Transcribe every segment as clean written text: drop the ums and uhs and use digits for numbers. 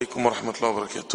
عليكم ورحمة الله وبركاته.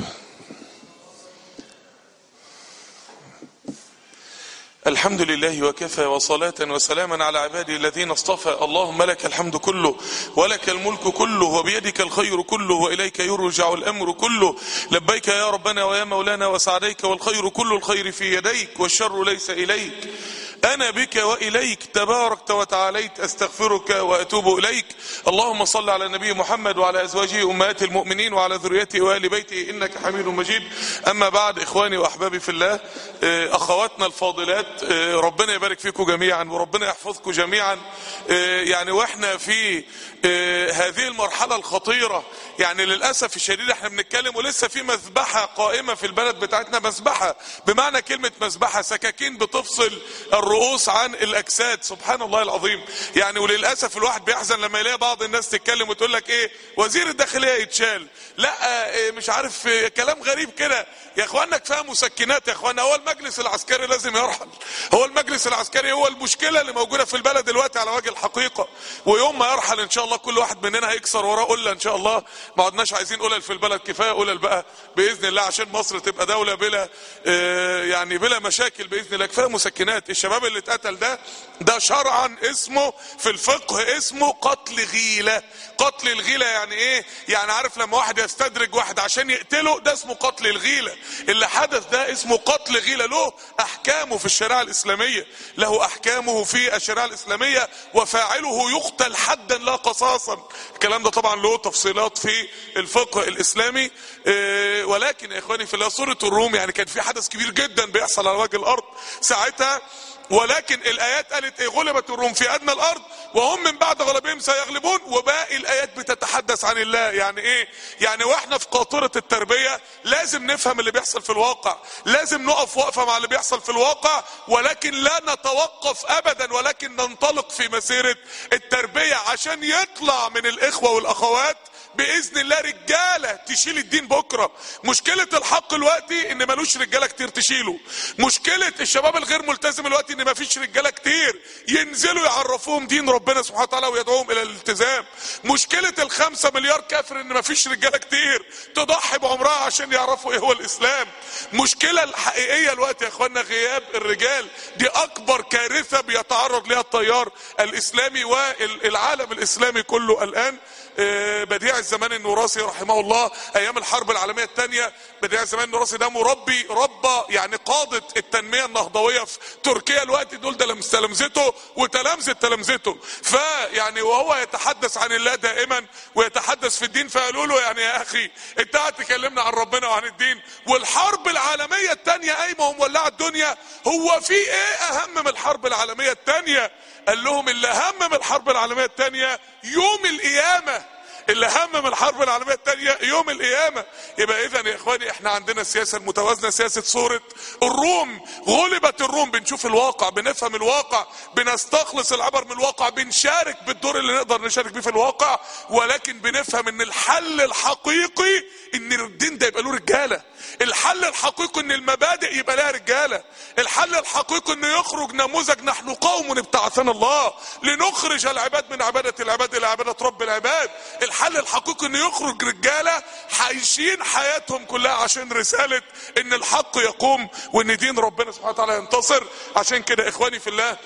الحمد لله وكفى وصلاة وسلاما على عباده الذين اصطفى. اللهم لك الحمد كله ولك الملك كله وبيدك الخير كله وإليك يرجع الأمر كله. لبيك يا ربنا ويا مولانا وسعديك، والخير كل الخير في يديك والشر ليس إليك. أنا بك وإليك تباركت وتعاليت، أستغفرك وأتوب إليك. اللهم صل على النبي محمد وعلى أزواجه أمهات المؤمنين وعلى ذريته وآل بيته إنك حميد مجيد. أما بعد، إخواني وأحبابي في الله، أخواتنا الفاضلات، ربنا يبارك فيكم جميعا وربنا يحفظكم جميعا. يعني وإحنا في هذه المرحلة الخطيرة، يعني للأسف الشديد احنا بنتكلم ولسه في مذبحة قائمة في البلد بتاعتنا. مذبحة بمعنى كلمة مذبحة، سكاكين بتفصل الرؤوس عن الأجساد. سبحان الله العظيم. يعني وللأسف الواحد بيحزن لما يلاقي بعض الناس تتكلم وتقول لك ايه، وزير الداخلية يتشال، لا مش عارف، كلام غريب كده. يا اخوانا كفايه مسكنات يا اخوانا. هو المجلس العسكري لازم يرحل. هو المجلس العسكري هو المشكله اللي موجوده في البلد دلوقتي على وجه الحقيقه. ويوم ما يرحل ان شاء الله كل واحد مننا هيكسر وراه قله ان شاء الله. ما عدناش عايزين قلل في البلد، كفايه قلل بقى باذن الله، عشان مصر تبقى دوله بلا يعني بلا مشاكل باذن الله. كفايه مسكنات. الشباب اللي اتقتل ده شرعا اسمه في الفقه اسمه قتل غيله. قتل الغيله يعني ايه؟ يعني عارف لما واحد يستدرج واحد عشان يقتله، ده اسمه قتل الغيله. اللي حدث ده اسمه قتل غيله، له احكامه في الشريعه الاسلاميه، له احكامه في الشريعه الاسلاميه، وفاعله يقتل حدا لا قصاصا. الكلام ده طبعا له تفصيلات في الفقه الاسلامي. ولكن يا اخواني في الله، سوره الروم يعني كان في حدث كبير جدا بيحصل على وجه الارض ساعتها. ولكن الايات قالت ايه؟ غلبت الروم في ادنى الارض وهم من بعد غلبهم سيغلبون. وباقي الايات بتتحدث عن الله. يعني ايه؟ يعني واحنا في قاطرة التربية لازم نفهم اللي بيحصل في الواقع، لازم نقف وقفة مع اللي بيحصل في الواقع، ولكن لا نتوقف ابدا، ولكن ننطلق في مسيرة التربية عشان يطلع من الاخوة والاخوات باذن الله رجاله تشيل الدين بكره. مشكله الحق دلوقتي ان ملوش رجاله كتير تشيله. مشكله الشباب الغير ملتزم دلوقتي ان مفيش رجاله كتير ينزلوا يعرفوهم دين ربنا سبحانه وتعالى ويدعوهم الى الالتزام. مشكله ال5 مليار كافر ان مفيش رجاله كتير تضحي بعمرها عشان يعرفوا ايه هو الاسلام. مشكله الحقيقيه دلوقتي يا اخوانا غياب الرجال. دي اكبر كارثه بيتعرض لها التيار الاسلامي والعالم الاسلامي كله الان. بديع الزمان النوراسي رحمه الله ايام الحرب العالميه الثانيه، بديع الزمان النوراسي ده ربى يعني قاده التنميه النهضويه في تركيا الوقت دول، ده تلامذته وتلامذته. فيعني وهو يتحدث عن الله دائما ويتحدث في الدين، فقالوا له يعني يا اخي انت قاعد تكلمنا عن ربنا وعن الدين والحرب العالميه الثانيه قايمه ومولعه الدنيا، هو في ايه اهم من الحرب العالميه الثانيه؟ قال لهم اللي اهم من الحرب العالميه الثانيه يوم القيامه. اللي اهم من الحرب العالميه الثانيه يوم القيامه. يبقى اذا يا اخواني احنا عندنا السياسه المتوازنه، سياسه سوره الروم. غلبت الروم. بنشوف الواقع، بنفهم الواقع، بنستخلص العبر من الواقع، بنشارك بالدور اللي نقدر نشارك بيه في الواقع، ولكن بنفهم ان الحل الحقيقي ان الدين ده يبقى له رجاله. الحل الحقيقي ان المبادئ يبقى لها رجاله. الحل الحقيقي ان يخرج نموذج نحن قوم ابتعثنا الله لنخرج العباد من عباده العباد الى عباده رب العباد. الحل الحقيقي ان يخرج رجاله عايشين حياتهم كلها عشان رساله ان الحق يقوم وان دين ربنا سبحانه وتعالى ينتصر. عشان كده اخواني في الله،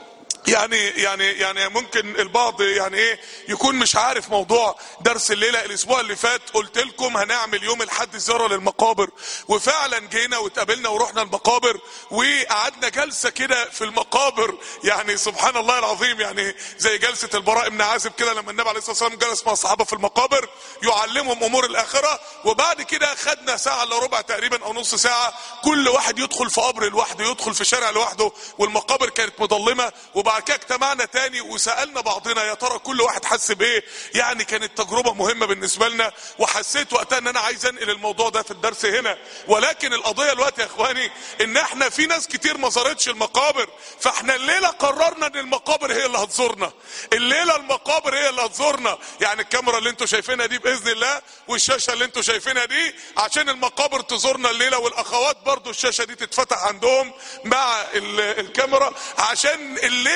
يعني ممكن البعض يعني ايه يكون مش عارف موضوع درس الليله. الاسبوع اللي فات قلت لكم هنعمل يوم الاحد زياره للمقابر، وفعلا جينا واتقابلنا ورحنا المقابر وقعدنا جلسه كده في المقابر. يعني سبحان الله العظيم، يعني زي جلسه البراء بن عازب كده لما النبي عليه الصلاه والسلام جلس مع الصحابه في المقابر يعلمهم امور الاخره. وبعد كده خدنا ساعه الا ربع تقريبا او نص ساعه كل واحد يدخل في قبر لوحده، يدخل في شارع لوحده، والمقابر كانت مظلمه. وبعد كده اجتمعنا تاني وسألنا بعضنا يا ترى كل واحد حس بايه. يعني كانت تجربة مهمة بالنسبة لنا، وحسيت وقتها ان انا عايز انقل الموضوع ده في الدرس هنا. ولكن القضية الوقت يا اخواني ان احنا في ناس كتير ما زارتش المقابر، فاحنا الليلة قررنا ان المقابر هي اللي هتزورنا. الليلة المقابر هي اللي هتزورنا. يعني الكاميرا اللي انتوا شايفينها دي باذن الله والشاشة اللي انتوا شايفينها دي عشان المقابر تزورنا الليلة، والاخوات برضو الشاشة دي تتفتح عندهم مع الكاميرا عشان الليلة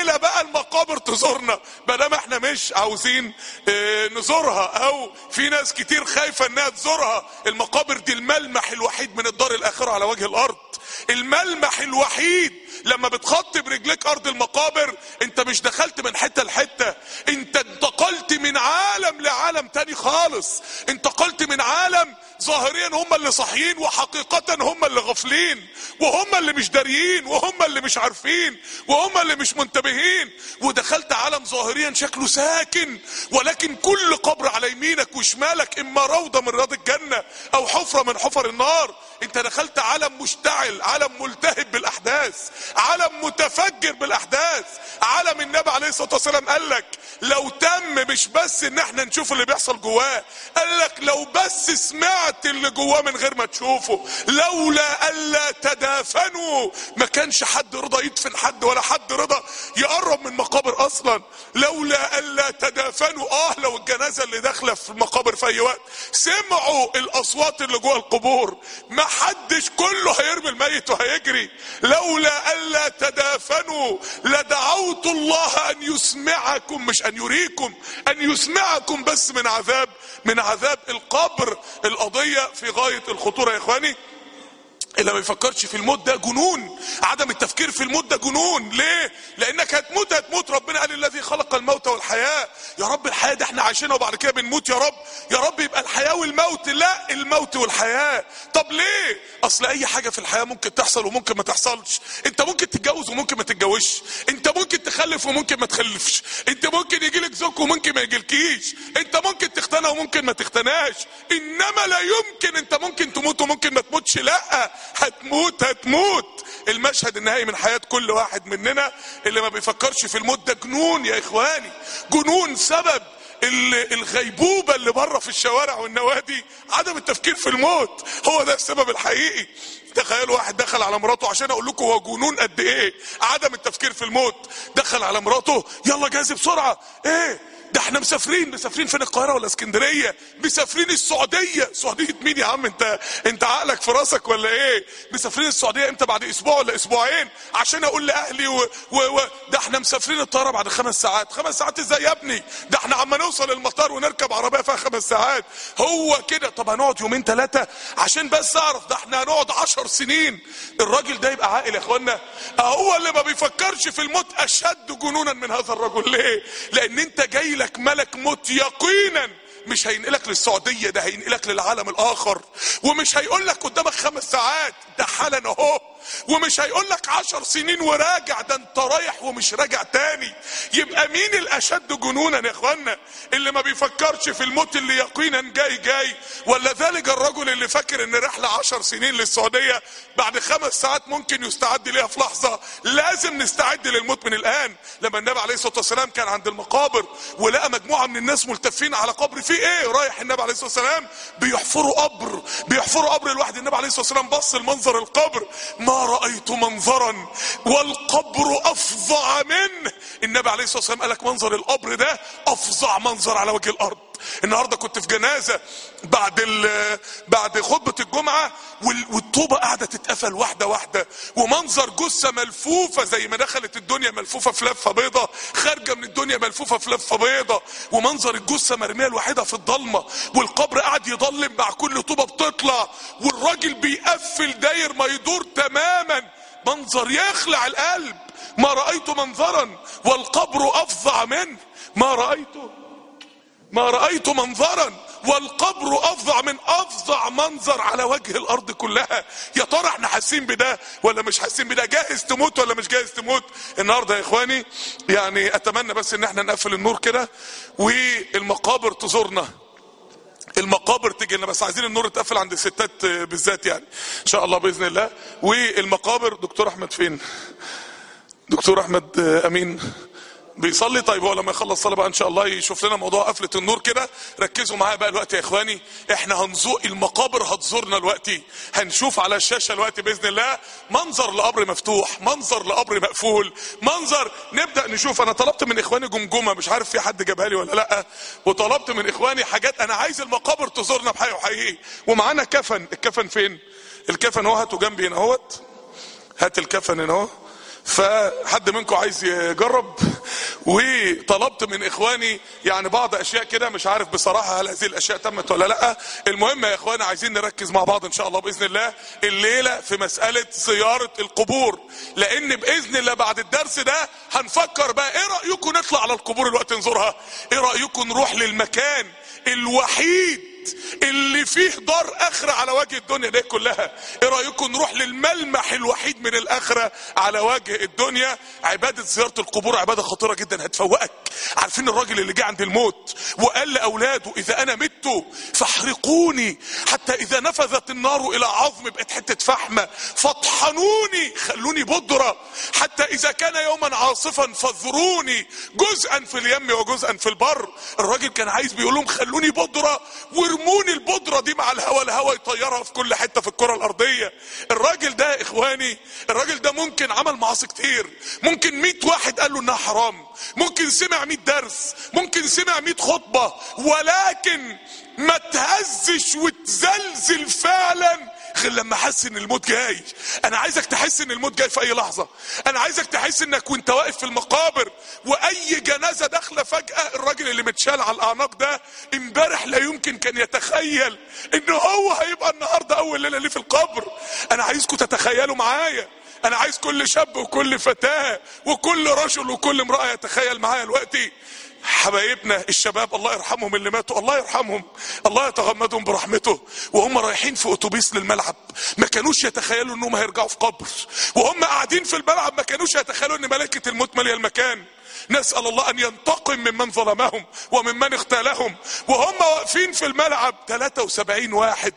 الليلة بقى المقابر تزورنا، بدل احنا مش عاوزين نزورها، او في ناس كتير خايفة انها تزورها. المقابر دي الملمح الوحيد من الدار الاخرة على وجه الارض، الملمح الوحيد. لما بتخطي برجليك ارض المقابر انت مش دخلت من حتة لحتة، انت انتقلت من عالم لعالم تاني خالص. انتقلت من عالم ظاهريا هم اللي صاحيين وحقيقة هم اللي غافلين، وهم اللي مش داريين، وهم اللي مش عارفين، وهم اللي مش منتبهين. ودخلت عالم ظاهريا شكله ساكن، ولكن كل قبر على يمينك وشمالك اما روضة من رياض الجنة او حفرة من حفر النار. انت دخلت عالم مشتعل، عالم ملتهب بالاحداث، عالم متفجر بالاحداث. عالم النبي عليه الصلاة والسلام قال لك لو تم مش بس ان احنا نشوف اللي بيحصل جواه، قال لك لو بس سمعت اللي جواه من غير ما تشوفه. لولا الا تدافنوا، ما كانش حد رضى يدفن حد، ولا حد رضى يقرب من مقابر اصلا. لولا الا تدافنوا، لو الجنازة اللي داخله في المقابر في اي وقت سمعوا الاصوات اللي جوه القبور، ما حدش كله هيرمي الميت وهيجري. لولا الا تدافنوا لدعوت الله ان يسمعكم، مش ان يريكم، ان يسمعكم بس من عذاب القبر. القضية في غاية الخطورة يا اخواني. اللي ما يفكرش في الموت ده جنون. عدم التفكير في الموت ده جنون. ليه؟ لانك هتموت. ربنا قال الذي خلق الموت والحياة. يا رب الحياة دي احنا عايشينها وبعد كده بنموت يا رب. يا رب يبقى الحياة والموت. لا، الموت والحياة. طب ليه؟ اصل اي حاجة في الحياة ممكن تحصل وممكن ما تحصلش. انت ممكن تتجوز وممكن ما تتجوزش، انت ممكن تخلف وممكن ما تخلفش، انت ممكن يجيلك زوج وممكن ما يجيلكيش، انت ممكن تختنى وممكن ما تختناش. انما لا يمكن انت ممكن تموت وممكن ما تموتش. لا، هتموت. المشهد النهائي من حياة كل واحد مننا اللي ما بيفكرش في الموت ده جنون يا اخواني. جنون. سبب الغيبوبة اللي بره في الشوارع والنوادي عدم التفكير في الموت، هو ده السبب الحقيقي. تخيلوا واحد دخل على مراته، عشان اقول لكم هو جنون قد ايه عدم التفكير في الموت. دخل على مراته، يلا جاهزي بسرعة. ايه ده؟ احنا مسافرين فين؟ القاهرة ولا اسكندرية؟ مسافرين السعودية. سعودية مين يا عم؟ انت عقلك في راسك ولا ايه؟ مسافرين السعودية امتى؟ بعد اسبوع ولا اسبوعين؟ عشان اقول لاهلي ده احنا مسافرين الطيارة بعد 5 ساعات. 5 ساعات ازاي يا ابني؟ ده احنا عم نوصل المطار ونركب عربية فيها 5 ساعات. هو كده. طب هنقعد 2-3 عشان بس اعرف؟ ده احنا هنقعد 10 سنين. الراجل ده يبقى عاقل يا اخوانا؟ هو اللي ما بيفكرش في الموت اشد جنونا من هذا الرجل. ليه؟ لان انت جاي لك ملك موت يقينا مش هينقلك للسعودية، ده هينقلك للعالم الاخر. ومش هيقولك قدامك 5 ساعات، ده حالا اهو. ومش هيقولك 10 سنين وراجع، ده انت رايح ومش راجع تاني. يبقى مين الاشد جنونا يا اخوانا؟ اللي ما بيفكرش في الموت اللي يقينا جاي، ولا ذلك الرجل اللي فاكر ان رحلة 10 سنين للسعودية بعد 5 ساعات ممكن يستعد ليها في لحظة؟ لازم نستعد للموت من الان. لما النبي عليه الصلاة والسلام كان عند المقابر ولقى مجموعة من الناس ملتفين على قبر، في ايه؟ رايح النبي عليه الصلاة والسلام بيحفروا قبر الواحد. النبي عليه الصلاة والسلام بص المنظر القبر، ما رأيت منظرا والقبر افظع منه. النبي عليه الصلاة والسلام قال لك منظر القبر ده افظع منظر على وجه الارض. النهارده كنت في جنازة بعد خطبة الجمعة، والطوبة قاعدة تتقفل واحدة، ومنظر جثة ملفوفة زي ما دخلت الدنيا ملفوفة في لفة بيضة، خارجة من الدنيا ملفوفة في لفة بيضة، ومنظر الجثة مرمية الوحيدة في الضلمة، والقبر قاعد يضلم مع كل طوبة بتطلع، والراجل بيقفل داير ما يدور تماما. منظر يخلع القلب. ما رأيت منظرا والقبر افظع منه. ما رأيت منظرا والقبر افظع من افظع منظر على وجه الارض كلها. يا ترى احنا حاسين بده ولا مش حاسين بده؟ جاهز تموت ولا مش جاهز تموت؟ النهارده يا اخواني يعني اتمنى بس ان احنا نقفل النور كده والمقابر تزورنا، المقابر تجي لنا، بس عايزين النور يتقفل عند الستات بالذات يعني ان شاء الله باذن الله. والمقابر دكتور احمد فين؟ دكتور احمد امين بيصلي. طيب هو لما يخلص صلاة بقى ان شاء الله يشوف لنا موضوع قفلة النور كده. ركزوا معايا بقى الوقت يا اخواني، احنا هنزوق المقابر، هتزورنا الوقت، هنشوف على الشاشة الوقت باذن الله منظر لقبر مفتوح، منظر لقبر مقفول، منظر نبدأ نشوف. انا طلبت من اخواني جمجمة، مش عارف في حد جابها لي ولا لا، وطلبت من اخواني حاجات. انا عايز المقابر تزورنا بحي وحقيقي. ومعانا كفن. الكفن فين؟ الكفن اهو، هاتوا جنبي هنا اهوت. هات الكفن هنا اهو. فحد منكم عايز يجرب؟ وطلبت من اخواني يعني بعض اشياء كده، مش عارف بصراحة هل هذه الاشياء تمت ولا لا. المهم يا اخواني عايزين نركز مع بعض ان شاء الله باذن الله الليلة في مسألة زيارة القبور، لان باذن الله بعد الدرس ده هنفكر بقى ايه رأيكم نطلع على القبور الوقت نزورها؟ ايه رأيكم نروح للمكان الوحيد اللي فيه دار اخرة على وجه الدنيا دي كلها؟ ايه رأيكم نروح للملمح الوحيد من الاخرة على وجه الدنيا؟ عبادة زيارة القبور عبادة خطيرة جدا هتفوقك. عارفين الراجل اللي جه عند الموت وقال لاولاده اذا انا مت فاحرقوني حتى اذا نفذت النار الى عظم بقت حتة فحمة، فاطحنوني خلوني بودرة حتى اذا كان يوما عاصفا فذروني جزءا في اليم وجزءا في البر. الراجل كان عايز بيقول لهم خلوني بودرة وارموني البودرة دي مع الهواء، الهواء يطيرها في كل حتة في الكرة الارضية. الراجل ده يا اخواني، الراجل ده ممكن عمل معاصي كتير، ممكن 100 واحد قال له انها حرام، ممكن سمع 100 درس، ممكن سمع 100 خطبة، ولكن ما تهزش وتزلزل فعلا غير لما حس ان الموت جاي. انا عايزك تحس ان الموت جاي في اي لحظة. انا عايزك تحس انك وانت واقف في المقابر واي جنازة داخلة فجأة، الراجل اللي متشال على الاعناق ده امبارح لا يمكن كان يتخيل ان هو هيبقى النهاردة اول ليلة ليه في القبر. انا عايزكم تتخيلوا معايا، انا عايز كل شاب وكل فتاة وكل رجل وكل امرأة يتخيل معايا دلوقتي حبايبنا الشباب الله يرحمهم اللي ماتوا، الله يرحمهم، الله يتغمدهم برحمته، وهم رايحين في اتوبيس للملعب ما كانوش يتخيلوا انهم هيرجعوا في قبر، وهم قاعدين في الملعب ما كانوش يتخيلوا ان ملائكة الموت مالية المكان. نسأل الله ان ينتقم ممن ظلمهم وممن اغتالهم. وهم واقفين في الملعب 73 واحد،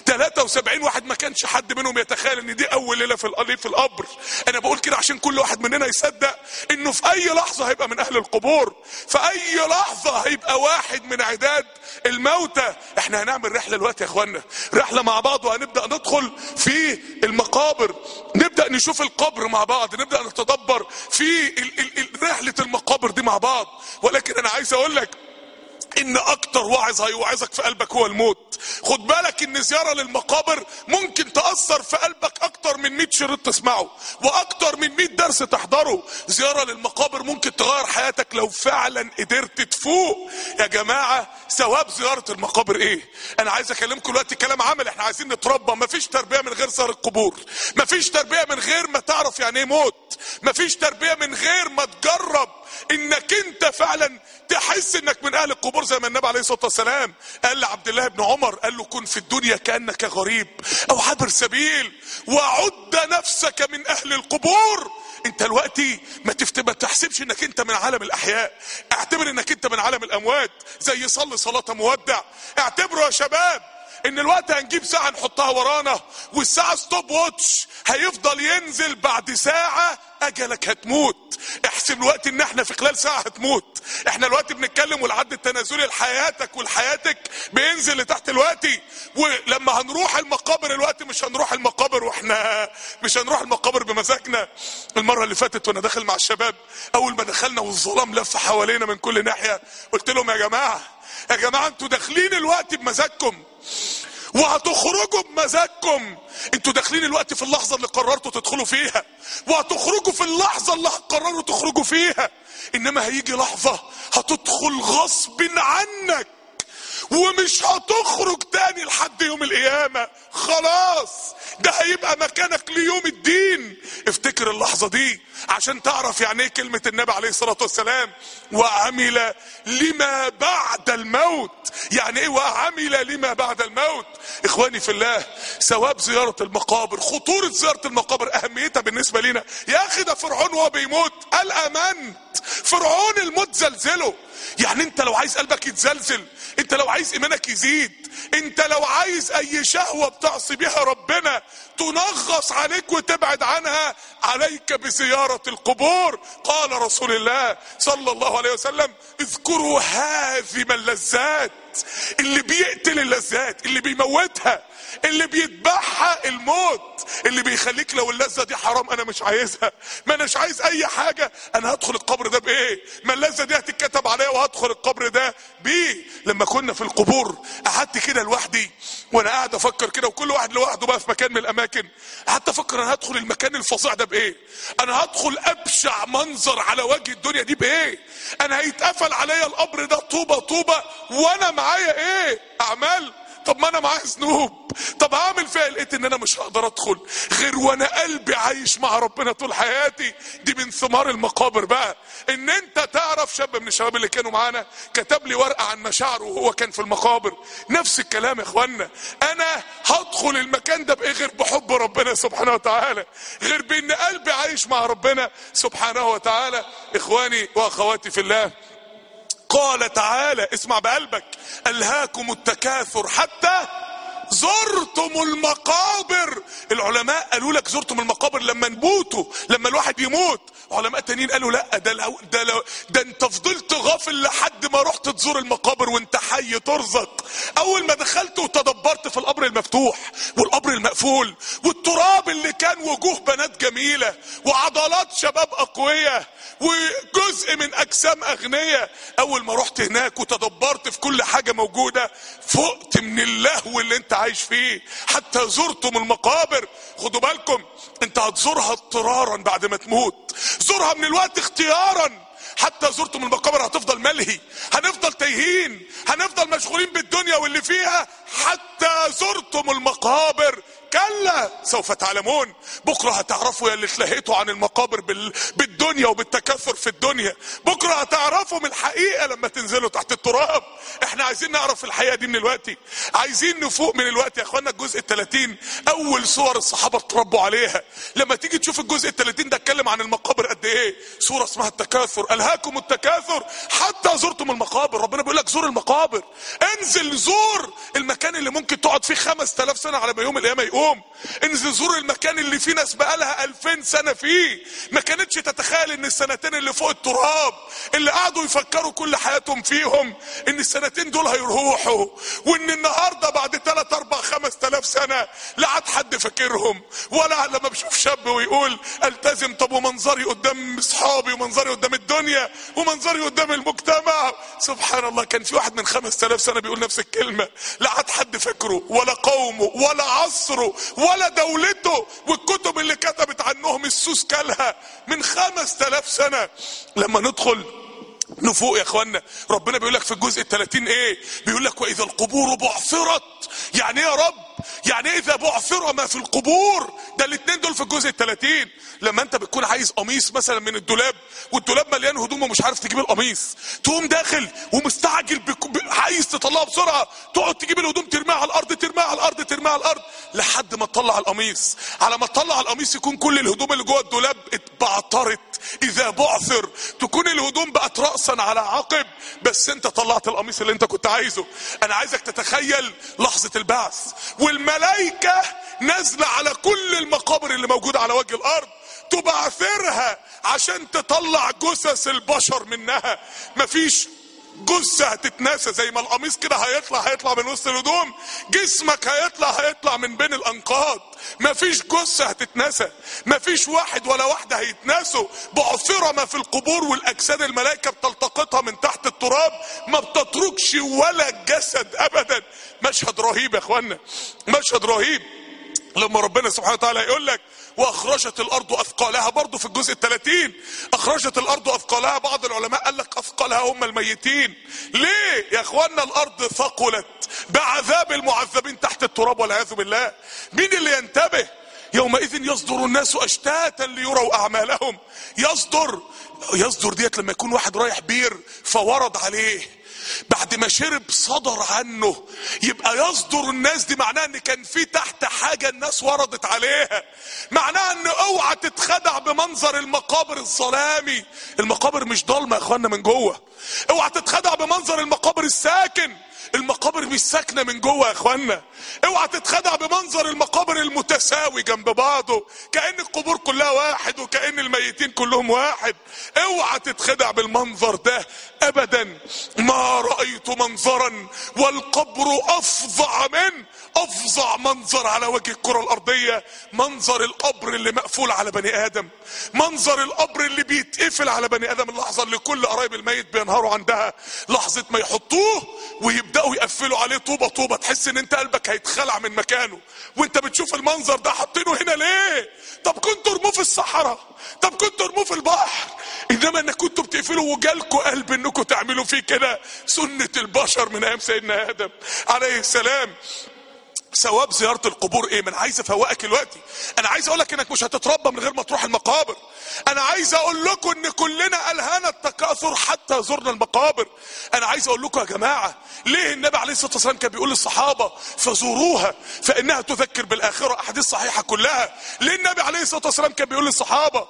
73 واحد ما كانش حد منهم يتخيل ان دي اول ليلة في القبر. انا بقول كده عشان كل واحد مننا يصدق انه في اي لحظة هيبقى من اهل القبور، في اي لحظة هيبقى واحد من عداد الموتى. احنا هنعمل رحلة دلوقتي يا اخوانا، رحلة مع بعض، وهنبدأ ندخل في المقابر، نبدأ نشوف القبر مع بعض، نبدأ نتدبر في رحلة المقابر دي مع بعض. ولكن انا عايز اقول لك ان اكتر واعظ هيوعظك في قلبك هو الموت. خد بالك ان زيارة للمقابر ممكن تأثر في قلبك اكتر من 100 شريط تسمعه واكتر من 100 درس تحضره. زيارة للمقابر ممكن تغير حياتك لو فعلا قدرت تفوق. يا جماعة ثواب زيارة المقابر ايه؟ انا عايز اكلمكم دلوقتي كلام عمل. احنا عايزين نتربى، مفيش تربية من غير زيارة القبور، مفيش تربية من غير ما تعرف يعني ايه موت، مفيش تربية من غير ما تجرب انك انت فعلا تحس انك من اهل القبور، زي ما النبي عليه الصلاة والسلام قال لعبد الله بن عمر، قال له كن في الدنيا كأنك غريب او عابر سبيل وعد نفسك من اهل القبور. انت دلوقتي ما تحسبش انك انت من عالم الاحياء، اعتبر انك انت من عالم الاموات. زي صلي صلاة مودع. اعتبروا يا شباب ان الوقت هنجيب ساعة نحطها ورانا، والساعة ستوب واتش هيفضل ينزل بعد ساعة اجلك هتموت. احسب الوقت ان احنا في خلال ساعة هتموت. احنا الوقت بنتكلم والعد التنازلي لحياتك ولحياتك بينزل لتحت الوقت. ولما هنروح المقابر الوقت مش هنروح المقابر واحنا مش هنروح المقابر بمزاجنا. المرة اللي فاتت وانا داخل مع الشباب، اول ما دخلنا والظلام لف حوالينا من كل ناحية، قلت لهم يا جماعة انتوا داخلين الوقت بمزاجكم وهتخرجوا بمزاجكم. انتوا داخلين الوقت في اللحظة اللي قررتوا تدخلوا فيها، وهتخرجوا في اللحظة اللي هتقرروا تخرجوا فيها. انما هيجي لحظة هتدخل غصب عنك ومش هتخرج تاني لحد يوم القيامة. خلاص ده هيبقى مكانك ليوم الدين. افتكر اللحظة دي عشان تعرف يعني ايه كلمة النبي عليه الصلاة والسلام وعمل لما بعد الموت. يعني ايه وعمل لما بعد الموت؟ اخواني في الله، ثواب زيارة المقابر، خطورة زيارة المقابر، اهميتها بالنسبة لنا. يا اخي ده فرعون وهو بيموت قال امنت. فرعون الموت زلزله. يعني انت لو عايز قلبك يتزلزل، انت لو عايز ايمانك يزيد، انت لو عايز اي شهوة بتعصي بها ربنا تنغص عليك وتبعد عنها، عليك بزيارة القبور. قال رسول الله صلى الله عليه وسلم اذكروا هازم اللذات، اللي بيقتل اللذات، اللي بيموتها، اللي بيتبعها الموت، اللي بيخليك لو اللذة دي حرام انا مش عايزها، ما اناش عايز اي حاجة، انا هدخل القبر ده بايه؟ ما اللذة دي هتتكتب عليا وهدخل القبر ده بيه. لما كنا في القبور قعدت كده لوحدي وانا قاعد افكر كده، وكل واحد لوحده بقى في مكان من الاماكن، قعدت افكر انا هدخل المكان الفظيع ده بايه؟ انا هدخل ابشع منظر على وجه الدنيا دي بايه؟ انا هيتقفل عليا القبر ده طوبه طوبه وانا معايا ايه؟ اعمال؟ طب ما انا معايا ذنوب، طب هعمل فيها؟ لقيت ان انا مش هقدر ادخل غير وانا قلبي عايش مع ربنا طول حياتي. دي من ثمار المقابر بقى، ان انت تعرف. شاب من الشباب اللي كانوا معانا كتب لي ورقه عن مشاعره وهو كان في المقابر، نفس الكلام يا اخوانا. انا هدخل المكان ده بايه غير بحب ربنا سبحانه وتعالى، غير بان قلبي عايش مع ربنا سبحانه وتعالى. اخواني واخواتي في الله، قال تعالى، اسمع بقلبك: ألهاكم التكاثر حتى زرتم المقابر. العلماء قالوا لك زرتم المقابر لما نموتوا، لما الواحد يموت. علماء تانيين قالوا لا، ده انت فضلت غافل لحد ما رحت تزور المقابر وانت حي ترزق. اول ما دخلت وتدبرت في القبر المفتوح والقبر المقفول والتراب اللي كان وجوه بنات جميلة وعضلات شباب اقوياء وجزء من اجسام اغنياء، اول ما رحت هناك وتدبرت في كل حاجة موجودة فقت من اللهو اللي انت عايش فيه. حتى زرتم المقابر. خدوا بالكم، انت هتزورها اضطرارا بعد ما تموت، زورها من الوقت اختيارا. حتى زرتم المقابر هتفضل ملهي، هنفضل تايهين، هنفضل مشغولين بالدنيا واللي فيها. حتى زرتم المقابر كلا سوف تعلمون. بكره هتعرفوا يا اللي اتلهيتوا عن المقابر بالدنيا وبالتكاثر في الدنيا، بكره هتعرفوا من الحقيقه لما تنزلوا تحت التراب. احنا عايزين نعرف الحقيقه دي من الوقت، عايزين نفوق من الوقت يا اخوانا. الجزء ال30 اول صور الصحابه اتربوا عليها. لما تيجي تشوف الجزء ال30 ده اتكلم عن المقابر قد ايه. سوره اسمها التكاثر، الهاكم التكاثر حتى زرتم المقابر. ربنا بيقول لك زور المقابر، انزل زور المكان اللي ممكن تقعد فيه 5000 سنه على ما يوم القيامه يقوم. انزل زور المكان اللي فيه ناس بقالها 2000 سنه فيه، ما كانتش تتخيل ان السنتين اللي فوق التراب اللي قعدوا يفكروا كل حياتهم فيهم ان السنتين دول هيروحوا، وان النهارده بعد 3 4 5000 سنه لا عاد حد فاكرهم. ولا لما بشوف شاب ويقول التزم، طب ومنظري قدام اصحابي ومنظري قدام الدنيا ومنظري قدام المجتمع. سبحان الله، كان في واحد من 5000 سنه بيقول نفس الكلمه. لا عاد حد فاكره ولا قومه ولا عصره ولا دولته، والكتب اللي كتبت عنهم السوس كلها من 5000 سنة. لما ندخل نفوق يا اخوانا، ربنا بيقول لك في الجزء ال30 ايه؟ بيقول لك واذا القبور بعثرت. يعني ايه يا رب؟ يعني ايه اذا بعثر ما في القبور؟ ده الاثنين دول في الجزء ال30. لما انت بتكون عايز قميص مثلا من الدولاب والدولاب مليان هدوم ومش عارف تجيب القميص، تقوم داخل ومستعجل عايز تطلعه بسرعه، تقعد تجيب الهدوم ترميها على الارض ترميها على الارض ترميها على الارض لحد ما تطلع القميص. على ما تطلع القميص يكون كل الهدوم اللي جوه الدولاب اتبعترت. اذا بعثر تكون الهدوم بقت رأسا على عقب، بس انت طلعت القميص اللي انت كنت عايزه. انا عايزك تتخيل لحظة البعث والملائكة نازلة على كل المقابر اللي موجودة على وجه الارض تبعثرها عشان تطلع جثث البشر منها. مفيش جثة هتتناسى، زي ما القميص كده هيطلع من وسط الهدوم، جسمك هيطلع من بين الانقاض. مفيش جثة هتتناسى، مفيش واحد ولا واحدة هيتناسوا. بعثرة ما في القبور، والاجساد الملائكة بتلتقطها من تحت التراب، ما بتتركش ولا جسد ابدا. مشهد رهيب يا اخوانا، مشهد رهيب. لما ربنا سبحانه وتعالى يقول لك واخرجت الارض اثقالها، برضو في الجزء ال30 اخرجت الارض اثقالها. بعض العلماء قال لك اثقالها هم الميتين. ليه يا اخوانا الارض ثقلت بعذاب المعذبين تحت التراب والعياذ بالله؟ مين اللي ينتبه؟ يومئذ يصدر الناس اشتاتا ليروا اعمالهم. يصدر ديت لما يكون واحد رايح بير فورد عليه، بعد ما شرب صدر عنه، يبقى يصدر الناس دي معناها ان كان في تحت حاجة الناس وردت عليها. معناها ان اوعى تتخدع بمنظر المقابر الظلامي. المقابر مش ضلمة يا اخوانا من جوه، اوعى تتخدع بمنظر المقابر الساكن. المقابر مش ساكنه من جوه يا اخوانا. اوعى تتخدع بمنظر المقابر المتساوي جنب بعضه، كأن القبور كلها واحد وكأن الميتين كلهم واحد. اوعى تتخدع بالمنظر ده ابدا. ما رأيت منظرا والقبر افظع منه. افظع منظر على وجه الكرة الارضية منظر القبر اللي مقفول على بني ادم، منظر القبر اللي بيتقفل على بني ادم. اللحظة اللي كل قرايب الميت بينهاروا عندها، لحظة ما يحطوه ويبدأوا يقفلوا عليه طوبة طوبة، تحس ان انت قلبك هيتخلع من مكانه وانت بتشوف المنظر ده. حاطينه هنا ليه؟ طب كنتوا ارموه في الصحراء، طب كنتوا ارموه في البحر، انما انك كنتوا بتقفلوا وجالكوا قلب انكم تعملوا فيه كده. سنة البشر من ايام سيدنا ادم عليه السلام. ثواب زيارة القبور ايه؟ من عايز افوقك دلوقتي. انا عايز اقولك انك مش هتتربى من غير ما تروح المقابر. انا عايز اقول لكم ان كلنا الهانا التكاثر حتى زرنا المقابر. انا عايز اقول لكم يا جماعة ليه النبي عليه الصلاة والسلام كان بيقول للصحابة فزوروها فانها تذكر بالاخرة، احاديث صحيحة كلها. ليه النبي عليه الصلاة والسلام كان بيقول للصحابة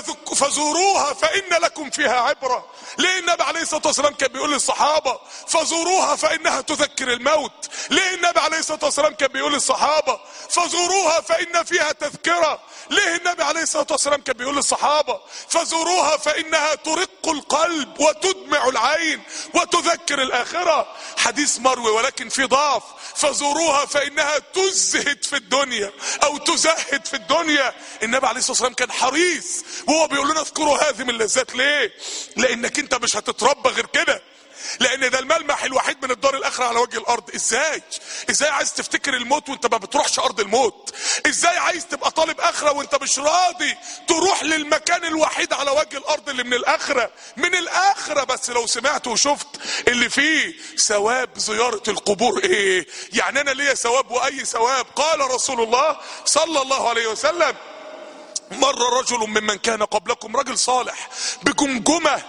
فزوروها فان لكم فيها عبرة؟ ليه النبي عليه الصلاة والسلام كان بيقول للصحابة فزوروها فانها تذكر الموت؟ ليه النبي عليه الصلاة والسلام كان بيقول للصحابة فزوروها فإن فيها تذكرة؟ ليه النبي عليه الصلاة والسلام كان بيقول للصحابة فزوروها فإنها ترق القلب وتدمع العين وتذكر الآخرة؟ حديث مروي ولكن في ضعف. فزوروها فإنها تزهد في الدنيا أو تزهد في الدنيا. النبي عليه الصلاة والسلام كان حريص وهو بيقول لنا اذكروا هذه من اللذات. ليه؟ لأنك انت مش هتتربى غير كده، لان ده الملمح الوحيد من الدار الاخره على وجه الارض. ازاي عايز تفتكر الموت وانت ما بتروحش ارض الموت؟ ازاي عايز تبقى طالب اخره وانت مش راضي تروح للمكان الوحيد على وجه الارض اللي من الاخره؟ من الاخره. بس لو سمعت وشفت اللي فيه ثواب زياره القبور ايه؟ يعني انا ليا ثواب واي ثواب. قال رسول الله صلى الله عليه وسلم مر رجل ممن كان قبلكم، رجل صالح بجمجمه.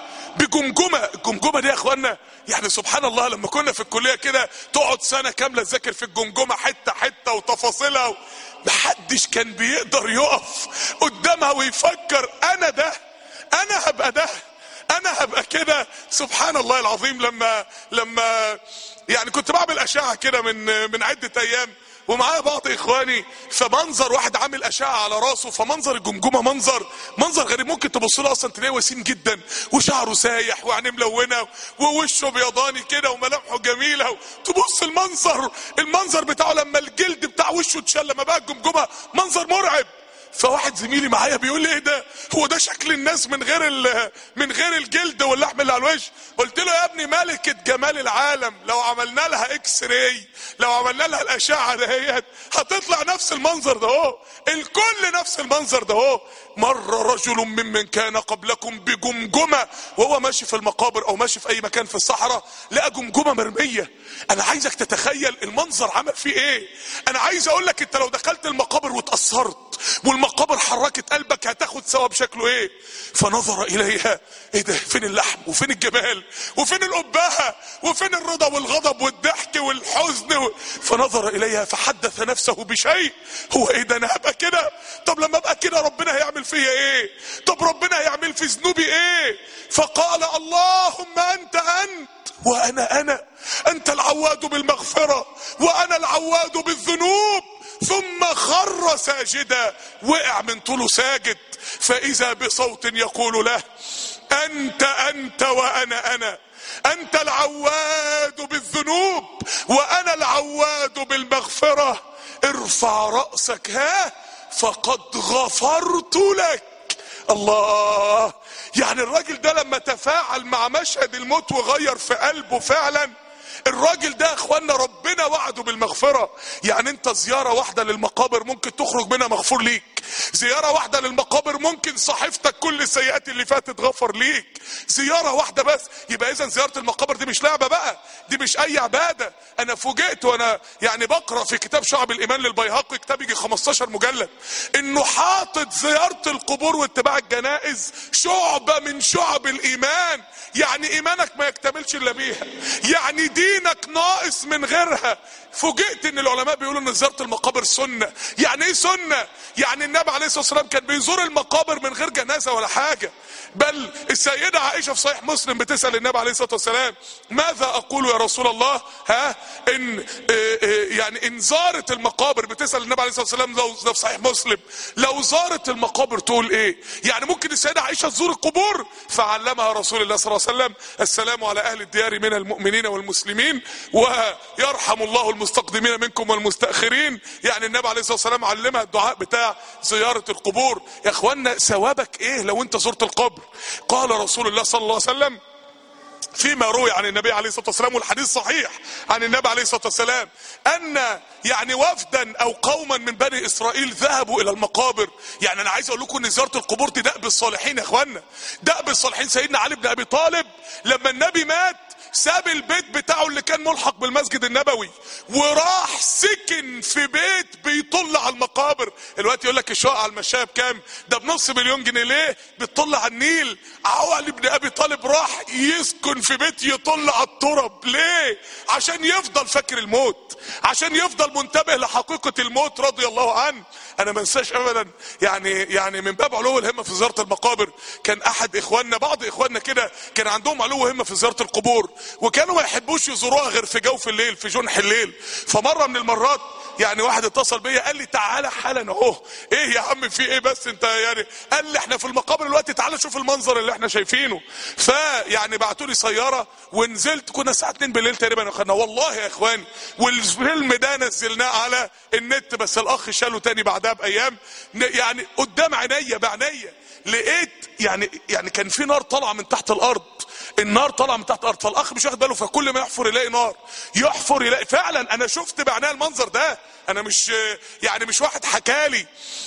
الجمجمه دي يا اخوانا يعني سبحان الله، لما كنا في الكليه كده تقعد سنه كامله تذاكر في الجمجمه حته حته وتفاصيلها، محدش كان بيقدر يقف قدامها ويفكر انا ده، انا هبقى ده، انا هبقى كده. سبحان الله العظيم. لما يعني كنت بعمل اشعه كده من عده ايام ومعايا بعض اخواني، فمنظر واحد عامل اشعه على راسه، فمنظر الجمجمه منظر غريب. ممكن تبص له اصلا تلاقيه وسيم جدا وشعره سايح وعينيه ملونه ووشه بيضاني كده وملامحه جميله. تبص المنظر بتاعه لما الجلد بتاع وشه اتشال، لما بقى الجمجمه منظر مرعب. فواحد زميلي معايا بيقول لي ايه ده؟ هو ده شكل الناس من غير الجلد واللحم اللي على الوش؟ قلت له يا ابني ملكة جمال العالم لو عملنا لها اكس راي، لو عملنا لها الاشعه دهيت هتطلع نفس المنظر ده اهو، الكل نفس المنظر ده اهو. مر رجل ممن كان قبلكم بجمجمه، وهو ماشي في المقابر او ماشي في اي مكان في الصحراء لقى جمجمه مرميه. انا عايزك تتخيل المنظر عمل فيه ايه. انا عايز اقول لك انت لو دخلت المقابر واتأثرت والمقابر حركت قلبك هتاخد ثواب شكله ايه. فنظر اليها، ايه ده؟ فين اللحم وفين الجمال وفين الأبهة وفين الرضا والغضب والضحك والحزن فنظر اليها فحدث نفسه بشيء. هو ايه ده؟ انا هبقى كده؟ طب لما ابقى كده ربنا هيعمل فيا ايه؟ طب ربنا هيعمل في ذنوبي ايه؟ فقال اللهم انت وانا انت العواد بالمغفرة وانا العواد بالذنوب. ثم خر ساجدا، وقع من طوله ساجد، فاذا بصوت يقول له انت وانا انت العواد بالذنوب وانا العواد بالمغفرة. ارفع رأسك فقد غفرت لك. الله. يعني الراجل ده لما تفاعل مع مشهد الموت وغير في قلبه فعلا، الراجل ده يا اخوانا ربنا وعده بالمغفرة. يعني انت زيارة واحدة للمقابر ممكن تخرج منها مغفور ليك. زيارة واحدة للمقابر ممكن صحيفتك كل السيئات اللي فاتت غفر ليك. زيارة واحدة بس. يبقى اذا زيارة المقابر دي مش لعبة بقى، دي مش اي عبادة. انا فوجئت وانا يعني بقرأ في كتاب شعب الايمان للبيهقي، كتاب يجي 15 مجلد، انه حاطط زيارة القبور واتباع الجنائز شعبة من شعب الايمان. يعني ايمانك ما يكتملش الا بيها، يعني دينك ناقص من غيرها. فوجئت ان العلماء بيقولوا ان زيارة المقابر سنة. يعني ايه سنة؟ يعني النبي عليه الصلاة والسلام كان بيزور المقابر من غير جنازة ولا حاجة. بل السيدة عائشة في صحيح مسلم بتسأل النبي عليه الصلاة والسلام ماذا اقول يا رسول الله؟ يعني ان زارت المقابر، بتسأل النبي عليه الصلاة والسلام لو في صحيح مسلم لو زارت المقابر تقول ايه؟ يعني ممكن السيدة عائشة تزور القبور؟ فعلمها رسول الله صلى الله عليه وسلم السلام على اهل الديار من المؤمنين والمسلمين ويرحم الله المستقدمين منكم والمستأخرين. يعني النبي عليه الصلاة والسلام علمها الدعاء بتاع زيارة القبور. يا اخوانا ثوابك ايه لو انت زرت القبر؟ قال رسول الله صلى الله عليه وسلم فيما روي عن النبي عليه الصلاة والسلام، والحديث صحيح عن النبي عليه الصلاة والسلام، ان يعني وفدا او قوما من بني اسرائيل ذهبوا الى المقابر. يعني انا عايز اقول لكم ان زيارة القبور دي دأب الصالحين يا اخوانا، دأب الصالحين. سيدنا علي بن ابي طالب لما النبي مات ساب البيت بتاعه اللي كان ملحق بالمسجد النبوي وراح سكن في بيت بيطل على المقابر. الوقت يقول لك الشقه على المشايه بكام؟ ده ب5 مليون جنيه. ليه؟ بتطل على النيل. علي بن ابي طالب راح يسكن في بيت يطل على التراب. ليه؟ عشان يفضل فاكر الموت، عشان يفضل منتبه لحقيقة الموت رضي الله عنه. انا ما انساش ابدا يعني من باب علو الهمه في زياره المقابر، كان احد اخواننا بعض اخواننا كده كان عندهم علو همه في زياره القبور، وكانوا ما يحبوش يزوروها غير في جوف الليل في جنح الليل. فمره من المرات يعني واحد اتصل بيا قال لي تعالى حالا اهو. ايه يا عم في ايه بس انت يعني؟ قال لي احنا في المقابر دلوقتي، تعالى شوف المنظر اللي احنا شايفينه. فيعني بعتوا لي سياره ونزلت، كنا الساعه 2 بالليل تقريبا يا اخوانا والله يا اخواني، والفيلم ده نزلناه على النت بس الاخ شاله تاني بعدها بايام. يعني قدام عينيا بعينيا لقيت يعني كان في نار طالعه من تحت الارض، النار طالعه من تحت الارض، فالاخ مش واخد باله، فكل ما يحفر يلاقي نار، يحفر يلاقي. فعلا انا شفت بعينيا المنظر ده، انا مش واحد حكالي.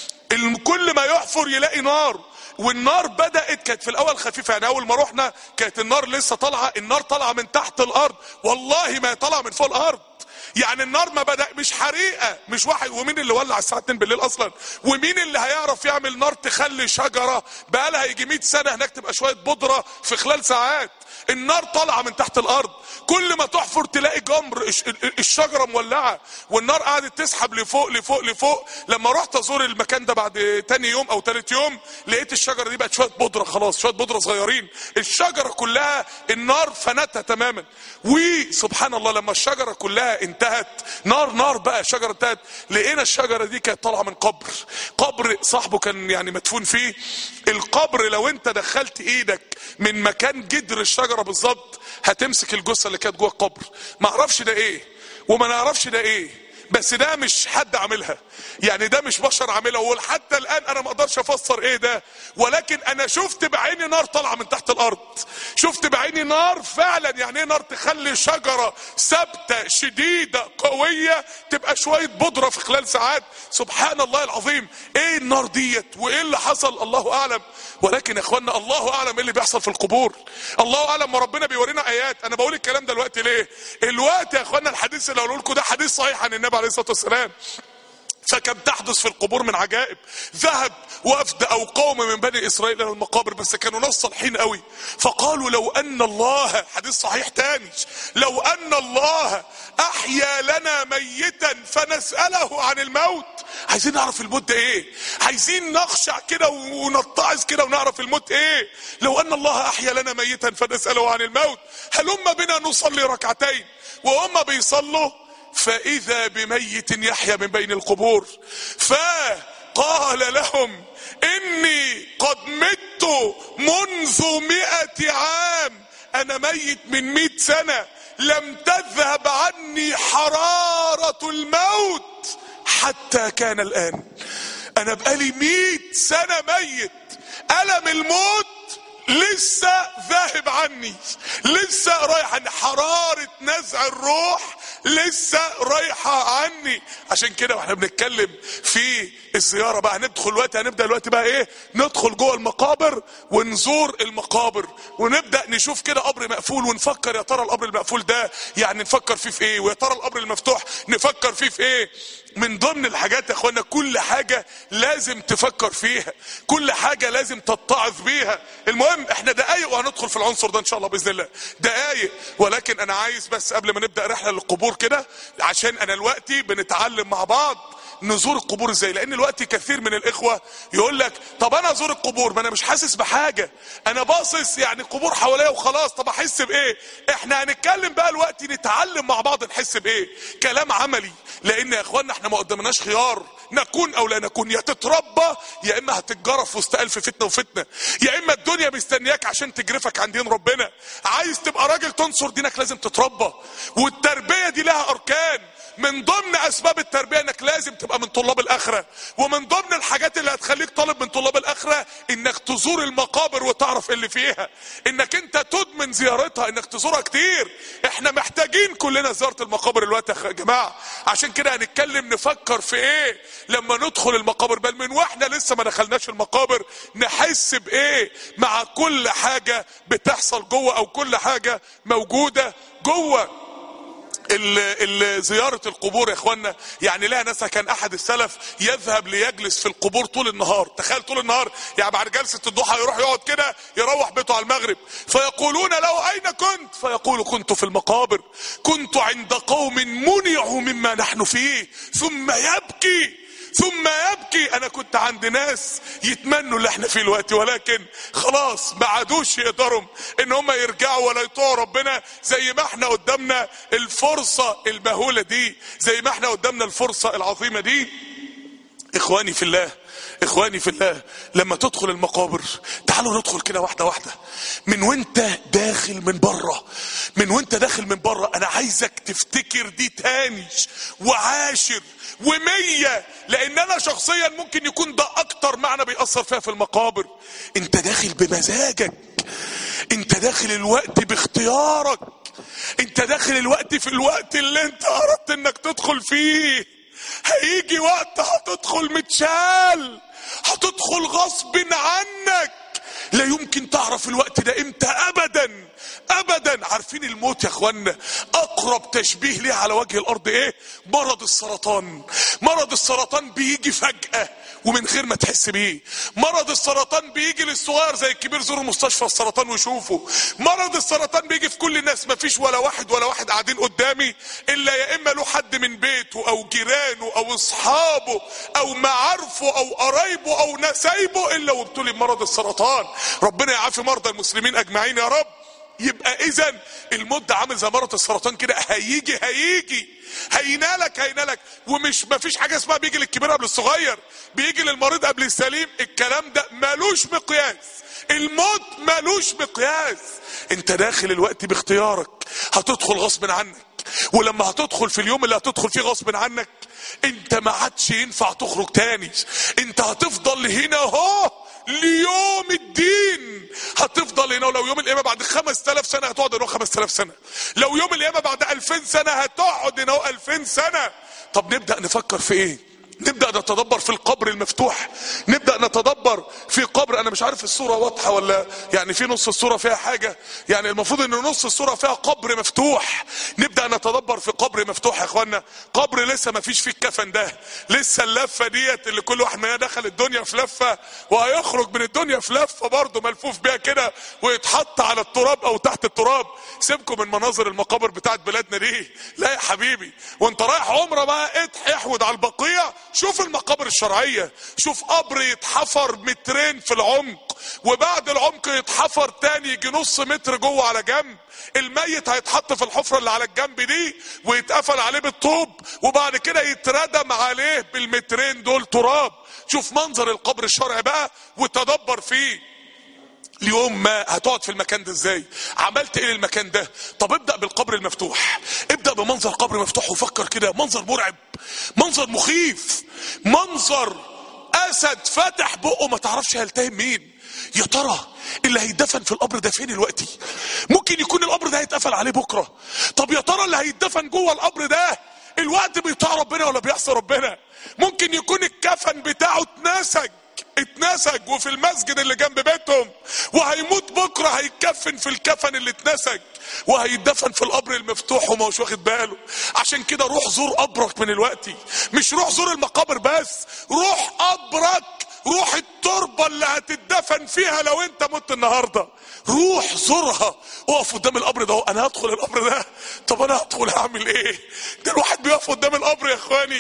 كل ما يحفر يلاقي نار، والنار بدأت كانت في الاول خفيفه. يعني اول ما رحنا كانت النار لسه طالعه، النار طالعه من تحت الارض والله ما طالعه من فوق الارض. يعني النار ما بدأ مش حريقه، مش واحد. ومين اللي ولع الساعه 2 بالليل اصلا؟ ومين اللي هيعرف يعمل نار تخلي شجره بقالها يجي 100 سنه هناك تبقى شويه بودره في خلال ساعات؟ النار طالعه من تحت الارض، كل ما تحفر تلاقي جمر الشجره مولعه، والنار قعدت تسحب لفوق لفوق لفوق. لما رحت ازور المكان ده بعد تاني يوم او تالت يوم لقيت الشجره دي بقت شويه بودره، خلاص شويه بودره صغيرين، الشجره كلها النار فنتها تماما. وسبحان الله لما الشجره كلها انتهت، نار بقى الشجره انتهت، لقينا الشجره دي كانت طالعه من قبر صاحبه كان يعني مدفون فيه. القبر لو انت دخلت ايدك من مكان جدر الشجره بالظبط هتمسك الجثه اللي كانت جوه القبر. ما اعرفش ده ايه وما نعرفش ده ايه، بس ده مش حد عاملها، يعني ده مش بشر عاملها، وحتى الان انا ما اقدرش افسر ايه ده. ولكن انا شفت بعيني نار طالعه من تحت الارض، شفت بعيني نار فعلا. يعني ايه نار تخلي شجره ثابته شديده قويه تبقى شويه بودره في خلال ساعات؟ سبحان الله العظيم. ايه النار ديت وايه اللي حصل؟ الله اعلم. ولكن يا اخوانا الله اعلم ايه اللي بيحصل في القبور، الله اعلم. وربنا بيورينا ايات. انا بقول الكلام ده دلوقتي ليه؟ الوقت يا اخوانا الحديث اللي هقوله لكم ده حديث صحيح عن النبي عليه الصلاه والسلام. فكم تحدث في القبور من عجائب. ذهب وفد او قوم من بني اسرائيل الى المقابر، بس كانوا ناس صالحين قوي، فقالوا لو ان الله، حديث صحيح تاني، لو ان الله احيا لنا ميتا فنسأله عن الموت. عايزين نعرف الموت ده ايه، عايزين نخشع كده ونتعظ كده ونعرف الموت ايه. لو ان الله احيا لنا ميتا فنسأله عن الموت هلم بنا نصلي ركعتين. وهم بيصلوا فإذا بميت يحيى من بين القبور، فقال لهم إني قد مت منذ 100 عام، أنا ميت من 100 سنة، لم تذهب عني حرارة الموت حتى كان الآن. أنا بقالي 100 سنة ميت، ألم الموت لسه ذاهب عني، لسه رايح عني، حرارة نزع الروح لسه رايحة عني. عشان كده واحنا بنتكلم في الزيارة بقى هنبدا دلوقتي بقى ايه، ندخل جوه المقابر ونزور المقابر ونبدأ نشوف كده قبر مقفول ونفكر يا ترى القبر المقفول ده يعني نفكر فيه في ايه، ويا ترى القبر المفتوح نفكر فيه في ايه. من ضمن الحاجات يا اخوانا كل حاجة لازم تفكر فيها، كل حاجة لازم تتعظ بيها. المهم احنا دقايق وهندخل في العنصر ده ان شاء الله باذن الله، دقايق. ولكن انا عايز بس قبل ما نبدأ رحلة للقبور كده، عشان انا دلوقتي بنتعلم مع بعض نزور القبور ازاي. لان الوقت كثير من الاخوة يقول لك طب انا ازور القبور ما انا مش حاسس بحاجة، انا باصص يعني القبور حواليا وخلاص، طب احس بايه؟ احنا هنتكلم بقى الوقت نتعلم مع بعض نحس بايه، كلام عملي. لان يا اخوانا احنا ما قدامناش خيار، نكون او لا نكون، يا تتربى يا اما هتتجرف وسط الف فتنه وفتنه، يا اما الدنيا مستنياك عشان تجرفك عن دين ربنا. عايز تبقى راجل تنصر دينك لازم تتربى، والتربيه دي لها اركان. من ضمن اسباب التربيه انك لازم تبقى من طلاب الاخره، ومن ضمن الحاجات اللي هتخليك طالب من طلاب الاخره انك تزور المقابر وتعرف اللي فيها، انك انت تدمن زيارتها، انك تزورها كتير. احنا محتاجين كلنا زياره المقابر الوقت يا جماعه. عشان كده هنتكلم نفكر في ايه لما ندخل المقابر، بل من واحنا لسه ما دخلناش المقابر نحس بايه مع كل حاجه بتحصل جوه او كل حاجه موجوده جوه. زيارة القبور يا اخوانا يعني لها ناس. كان احد السلف يذهب ليجلس في القبور طول النهار، تخيل طول النهار، يعني بعد جلسة الضحى يروح يقعد كده يروح بيته على المغرب، فيقولون له اين كنت؟ فيقول كنت في المقابر، كنت عند قوم منعوا مما نحن فيه، ثم يبكي انا كنت عند ناس يتمنوا اللي احنا فيه الوقت، ولكن خلاص ما عادوش يقدروا ان هم يرجعوا ولا يطيعوا ربنا. زي ما احنا قدامنا الفرصة المهولة دي، زي ما احنا قدامنا الفرصة العظيمة دي. اخواني في الله لما تدخل المقابر، تعالوا ندخل كده واحدة واحدة من وانت داخل من بره. انا عايزك تفتكر دي تاني وعاشر ومية، لان انا شخصيا ممكن يكون ده اكتر معنى بيأثر فيها في المقابر. انت داخل بمزاجك، انت داخل الوقت باختيارك، انت داخل الوقت في الوقت اللي انت اردت انك تدخل فيه. هيجي وقت هتدخل متشال، هتدخل غصب عنك، لا يمكن تعرف الوقت ده امتى ابدا. عارفين الموت يا اخوانا اقرب تشبيه ليه على وجه الارض ايه؟ مرض السرطان بيجي فجأة ومن غير ما تحس بيه. مرض السرطان بيجي للصغير زي الكبير، زور مستشفى السرطان وشوفه. مرض السرطان بيجي في كل الناس، مفيش ولا واحد قاعدين قدامي الا يا اما له حد من بيته او جيرانه او اصحابه او معارفه او قرايبه او نسايبه الا وابتلي بمرض السرطان. ربنا يعافي مرضى المسلمين اجمعين يا رب. يبقى اذا الموت ده عامل زي مرض السرطان كده، هيجي هينالك. ومش مفيش حاجه اسمها بيجي للكبير قبل الصغير، بيجي للمريض قبل السليم. الكلام ده مالوش مقياس، الموت مالوش مقياس. انت داخل الوقت باختيارك، هتدخل غصب عنك، ولما هتدخل في اليوم اللي هتدخل فيه غصب عنك انت ما عادش ينفع تخرج تاني. انت هتفضل هنا اهو ليوم الدين، هتفضل هنا. ولو يوم القيامة بعد 5000 سنة هتقعد هنا 5000 سنة، لو يوم القيامة بعد 2000 سنة هتقعد هنا 2000 سنة. طب نبدأ نفكر في ايه؟ نبدأ نتدبر في القبر المفتوح، نبدأ نتدبر في قبر. انا مش عارف الصورة واضحة ولا يعني في نص الصورة فيها حاجة، يعني المفروض ان نص الصورة فيها قبر مفتوح. نبدأ نتدبر في قبر مفتوح يا اخوانا. قبر لسه ما فيش فيه الكفن ده، لسه اللفة ديت اللي كل واحد ما دخل الدنيا في لفة وهيخرج من الدنيا في لفة برضه ملفوف بيها كده ويتحط على التراب او تحت التراب. سيبكم من مناظر المقابر بتاعت بلادنا دي، لا يا حبيبي. وانت رايح عمرة بقى احود على البقيع، شوف المقابر الشرعية، شوف قبر يتحفر مترين في العمق، وبعد العمق يتحفر تاني يجي نص متر جوه على جنب. الميت هيتحط في الحفرة اللي على الجنب دي ويتقفل عليه بالطوب، وبعد كده يتردم عليه بالمترين دول تراب. شوف منظر القبر الشرعي بقى وتدبر فيه. اليوم ما هتقعد في المكان ده ازاي؟ عملت ايه للمكان ده؟ طب ابدأ بالقبر المفتوح، ابدأ بمنظر قبر مفتوح وفكر كده. منظر مرعب، منظر مخيف، منظر اسد فتح بقه ما تعرفش هيلتهم مين. يا ترى اللي هيدفن في القبر ده فين دلوقتي؟ ممكن يكون القبر ده هيتقفل عليه بكرة. طب يا ترى اللي هيدفن جوه القبر ده الوقت بيطاع ربنا ولا بيعصي ربنا؟ ممكن يكون الكفن بتاعه اتنسج وفي المسجد اللي جنب بيتهم، وهيموت بكره هيتكفن في الكفن اللي اتنسج وهيدفن في القبر المفتوح وما هوش واخد باله. عشان كده روح زور قبرك من الوقت، مش روح زور المقابر بس، روح قبرك، روح التربه اللي هتدفن فيها لو انت مت النهارده، روح زورها. اقف قدام القبر ده، انا هدخل القبر ده، طب انا هدخل هعمل ايه؟ ده الواحد بيقف قدام القبر يا اخواني،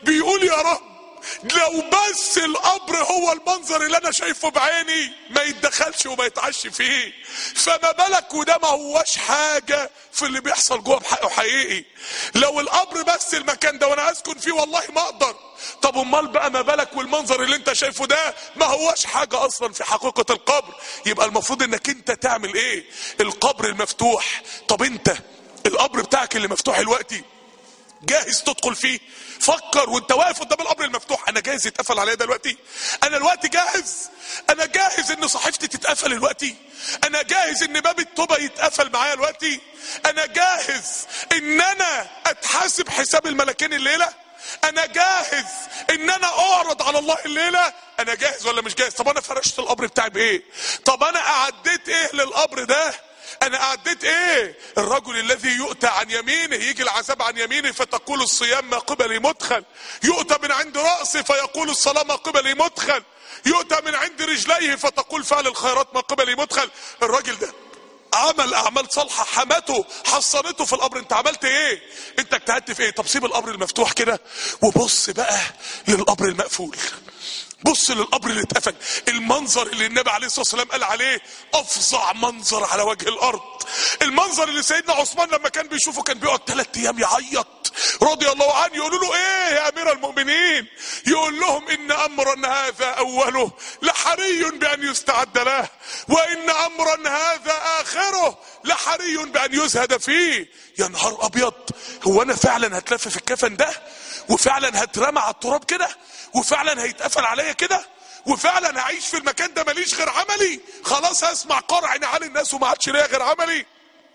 بيقول يا رب لو بس القبر هو المنظر اللي انا شايفه بعيني ما يتدخلش وما يتعش فيه، فما بالك وده ما هوش حاجة في اللي بيحصل جوه بحقه حقيقي. لو القبر بس المكان ده وانا اسكن فيه والله ما اقدر. طب امال بقى ما بالك والمنظر اللي انت شايفه ده ما هوش حاجة اصلا في حقيقة القبر. يبقى المفروض انك انت تعمل ايه؟ القبر المفتوح. طب انت القبر بتاعك اللي مفتوح دلوقتي جاهز تدخل فيه؟ فكر وانت واقف قدام القبر المفتوح، انا جاهز يتقفل عليا دلوقتي؟ انا دلوقتي جاهز؟ انا جاهز ان صحيفتي تتقفل دلوقتي؟ انا جاهز ان باب التوبة يتقفل معايا دلوقتي؟ انا جاهز ان انا اتحاسب حساب الملكين الليلة؟ انا جاهز ان انا اعرض على الله الليلة؟ انا جاهز ولا مش جاهز؟ طب انا فرشت القبر بتاعي بايه؟ طب انا اعديت ايه للقبر ده؟ انا اعديت ايه؟ الرجل الذي يؤتى عن يمينه، يجي العذاب عن يمينه فتقول الصيام ما قبلي مدخل، يؤتى من عند رأسه فيقول الصلاة ما قبلي مدخل، يؤتى من عند رجليه فتقول فعل الخيرات ما قبلي مدخل. الراجل ده عمل اعمال صالحه حمته حصنته في القبر. انت عملت ايه؟ انت اجتهدت في ايه؟ طب سيب القبر المفتوح كده وبص بقى للقبر المقفول. بص للقبر اللي اتقفل، المنظر اللي النبي عليه الصلاه والسلام قال عليه افظع منظر على وجه الارض. المنظر اللي سيدنا عثمان لما كان بيشوفه كان بيقعد 3 ايام يعيط رضي الله عنه. يقولوا له ايه يا امير المؤمنين؟ يقول لهم ان امرا هذا اوله لحري بان يستعد له، وان امرا هذا اخره لحري بان يزهد فيه. يا نهار ابيض، هو انا فعلا هتلف في الكفن ده؟ وفعلا هترمى على التراب كده؟ وفعلا هيتقفل عليا كده؟ وفعلا هعيش في المكان ده ماليش غير عملي؟ خلاص هسمع قرع نعال الناس وما عادش ليا غير عملي؟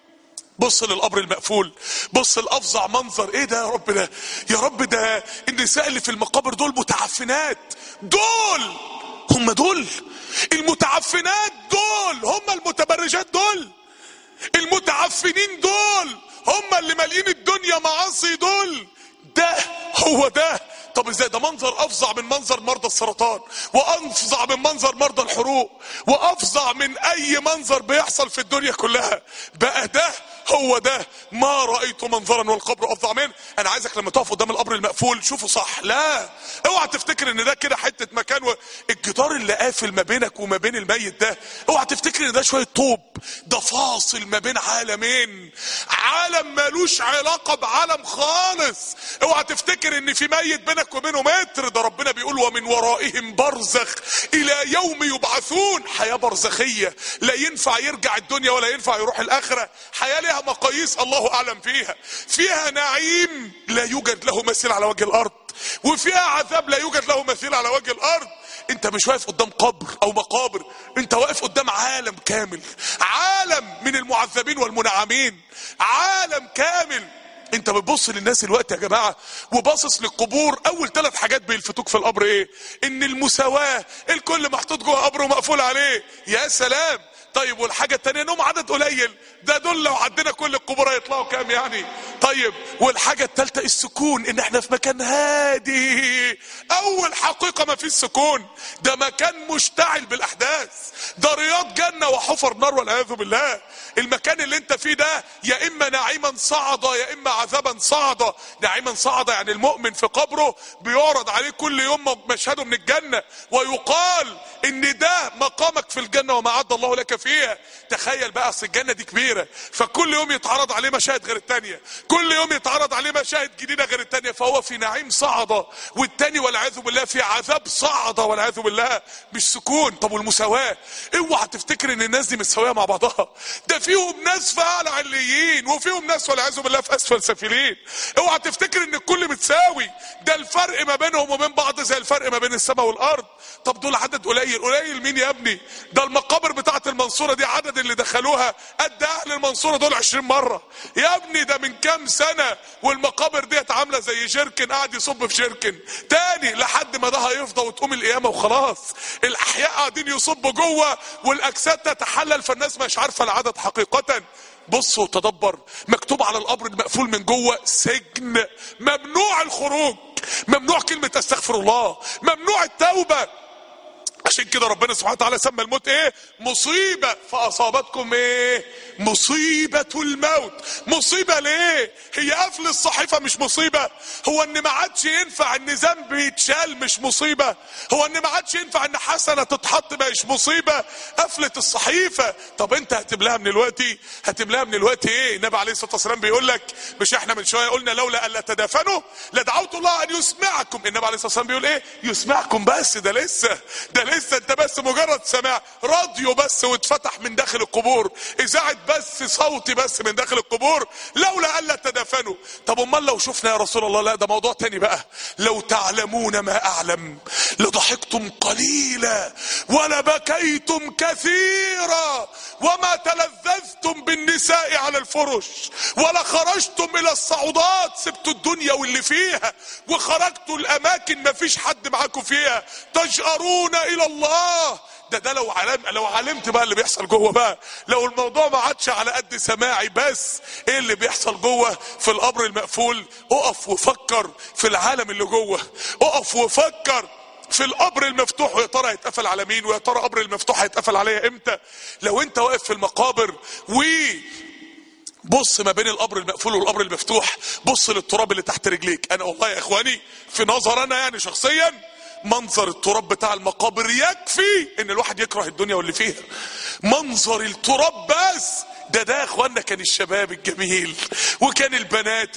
بص للقبر المقفول، بص الافظع منظر. ايه ده يا رب؟ ده يا رب ده النساء اللي في المقابر دول متعفنات، دول هم دول المتعفنات، دول هم المتبرجات، دول المتعفنين، دول هم اللي مالين الدنيا معاصي، دول ده هو ده. طب ازاي؟ ده منظر افظع من منظر مرضى السرطان، وافظع من منظر مرضى الحروق، وافظع من اي منظر بيحصل في الدنيا كلها. بقى ده هو ده. ما رأيت منظرا والقبر افظع منه. انا عايزك لما تقف قدام القبر المقفول شوفه صح. لا اوعى تفتكر ان ده كده حته مكان الجدار اللي قافل ما بينك وما بين الميت ده، اوعى تفتكر ان ده شويه طوب. ده فاصل ما بين عالمين، عالم مالوش علاقه بعالم خالص. اوعى تفتكر ان في ميت بينك وبينه متر. ده ربنا بيقول ومن ورائهم برزخ الى يوم يبعثون. حياه برزخيه، لا ينفع يرجع الدنيا ولا ينفع يروح الاخره. حياه لها مقاييس الله اعلم فيها. فيها نعيم لا يوجد له مثيل على وجه الارض، وفيها عذاب لا يوجد له مثيل على وجه الارض. انت مش واقف قدام قبر او مقابر، انت واقف قدام عالم كامل، عالم من المعذبين والمنعمين، عالم كامل. انت بتبص للناس الوقت يا جماعة وباصص للقبور، اول 3 حاجات بيلفتوك في القبر ايه؟ ان المساواة، الكل محطوط جوه قبره ومقفول عليه. يا سلام. طيب والحاجة التانية انهم عدد قليل، ده دول لو عدينا كل القبور هيطلعوا كام يعني؟ طيب والحاجة التالتة السكون، ان احنا في مكان هادي. اول حقيقة ما فيش سكون، ده مكان مشتعل بالاحداث، ده رياض جنة وحفر نار والعياذ بالله. المكان اللي انت فيه ده يا اما نعيما صعدا يا اما عذابا صعدا. نعيما صعدا يعني المؤمن في قبره بيعرض عليه كل يوم مشهده من الجنة، ويقال ان ده مقامك في الجنة وما عد الله لك فيها. تخيل بقى، اصل الجنة دي كبيرة، فكل يوم يتعرض عليه مشاهد غير التانية، كل يوم يتعرض عليه مشاهد جديدة غير التانية. فهو في نعيم صعدا، والتاني والعياذ بالله في عذاب صعدا والعياذ بالله، مش سكون. طب والمساواة؟ اوعى تفتكر ان الناس دي متساوية مع بعضها، ده فيهم ناس في اعلى عليين وفيهم ناس والعياذ بالله في اسفل سافلين. اوعى تفتكر ان الكل متساوي، ده الفرق ما بينهم وبين بعض زي الفرق ما بين السماء والارض. طب دول عدد قليل. قليل مين يا ابني؟ ده المقابر بتاعت المنصورة دي عدد اللي دخلوها قد اهل المنصورة دول 20 مرة يا ابني. ده من كام سنة والمقابر ديت عاملة زي جيركن قاعد يصب في جيركن تاني لحد ما ده هيفضى وتقوم القيامة وخلاص. الاحياء قاعدين يصبوا جوه والاجساد تتحلل، فالناس مش عارفة العدد حقيقة. بص وتدبر، مكتوب على القبر المقفول من جوه سجن، ممنوع الخروج، ممنوع كلمة استغفر الله، ممنوع التوبة. عشان كده ربنا سبحانه وتعالى سمى الموت ايه؟ مصيبة. فاصابتكم ايه؟ مصيبة الموت. مصيبة ليه؟ هي قفل الصحيفة مش مصيبة؟ هو ان ما عادش ينفع ان ذنب يتشال مش مصيبة؟ هو ان ما عادش ينفع ان حسنة تتحط مش مصيبة؟ قفلة الصحيفة. طب انت هتملاها من دلوقتي؟ هتملاها من دلوقتي ايه؟ النبي عليه الصلاة والسلام بيقول لك، مش احنا من شوية قلنا لولا الا تدافنوا لدعوت الله ان يسمعكم. النبي عليه الصلاة والسلام بيقول ايه؟ يسمعكم. بس ده لسه انت بس مجرد سماع راديو بس واتفتح من داخل القبور، اذاعه بس صوتي بس من داخل القبور، لولا الا تدافنوا. طب امال لو شفنا يا رسول الله؟ لا ده موضوع تاني بقى. لو تعلمون ما اعلم لضحكتم قليلا ولبكيتم كثيرا وما تلذذتم بالنساء على الفرش ولخرجتم الى الصعودات، سبتوا الدنيا واللي فيها وخرجتوا الاماكن ما فيش حد معاكم فيها، تجأرون الى الله. ده لو علمت بقى اللي بيحصل جوه بقى، لو الموضوع ما عادش على قد سماعي بس، ايه اللي بيحصل جوه في القبر المقفول؟ اقف وفكر في العالم اللي جوه، اقف وفكر في القبر المفتوح، ويا ترى هيتقفل على مين؟ ويا ترى قبر المفتوح هيتقفل عليا امتى؟ لو انت واقف في المقابر بص ما بين القبر المقفول والقبر المفتوح، بص للتراب اللي تحت رجليك. انا والله يا اخواني في نظر انا يعني شخصيا، منظر التراب بتاع المقابر يكفي ان الواحد يكره الدنيا واللي فيها. منظر التراب بس ده يا اخوانا كان الشباب الجميل، وكان البنات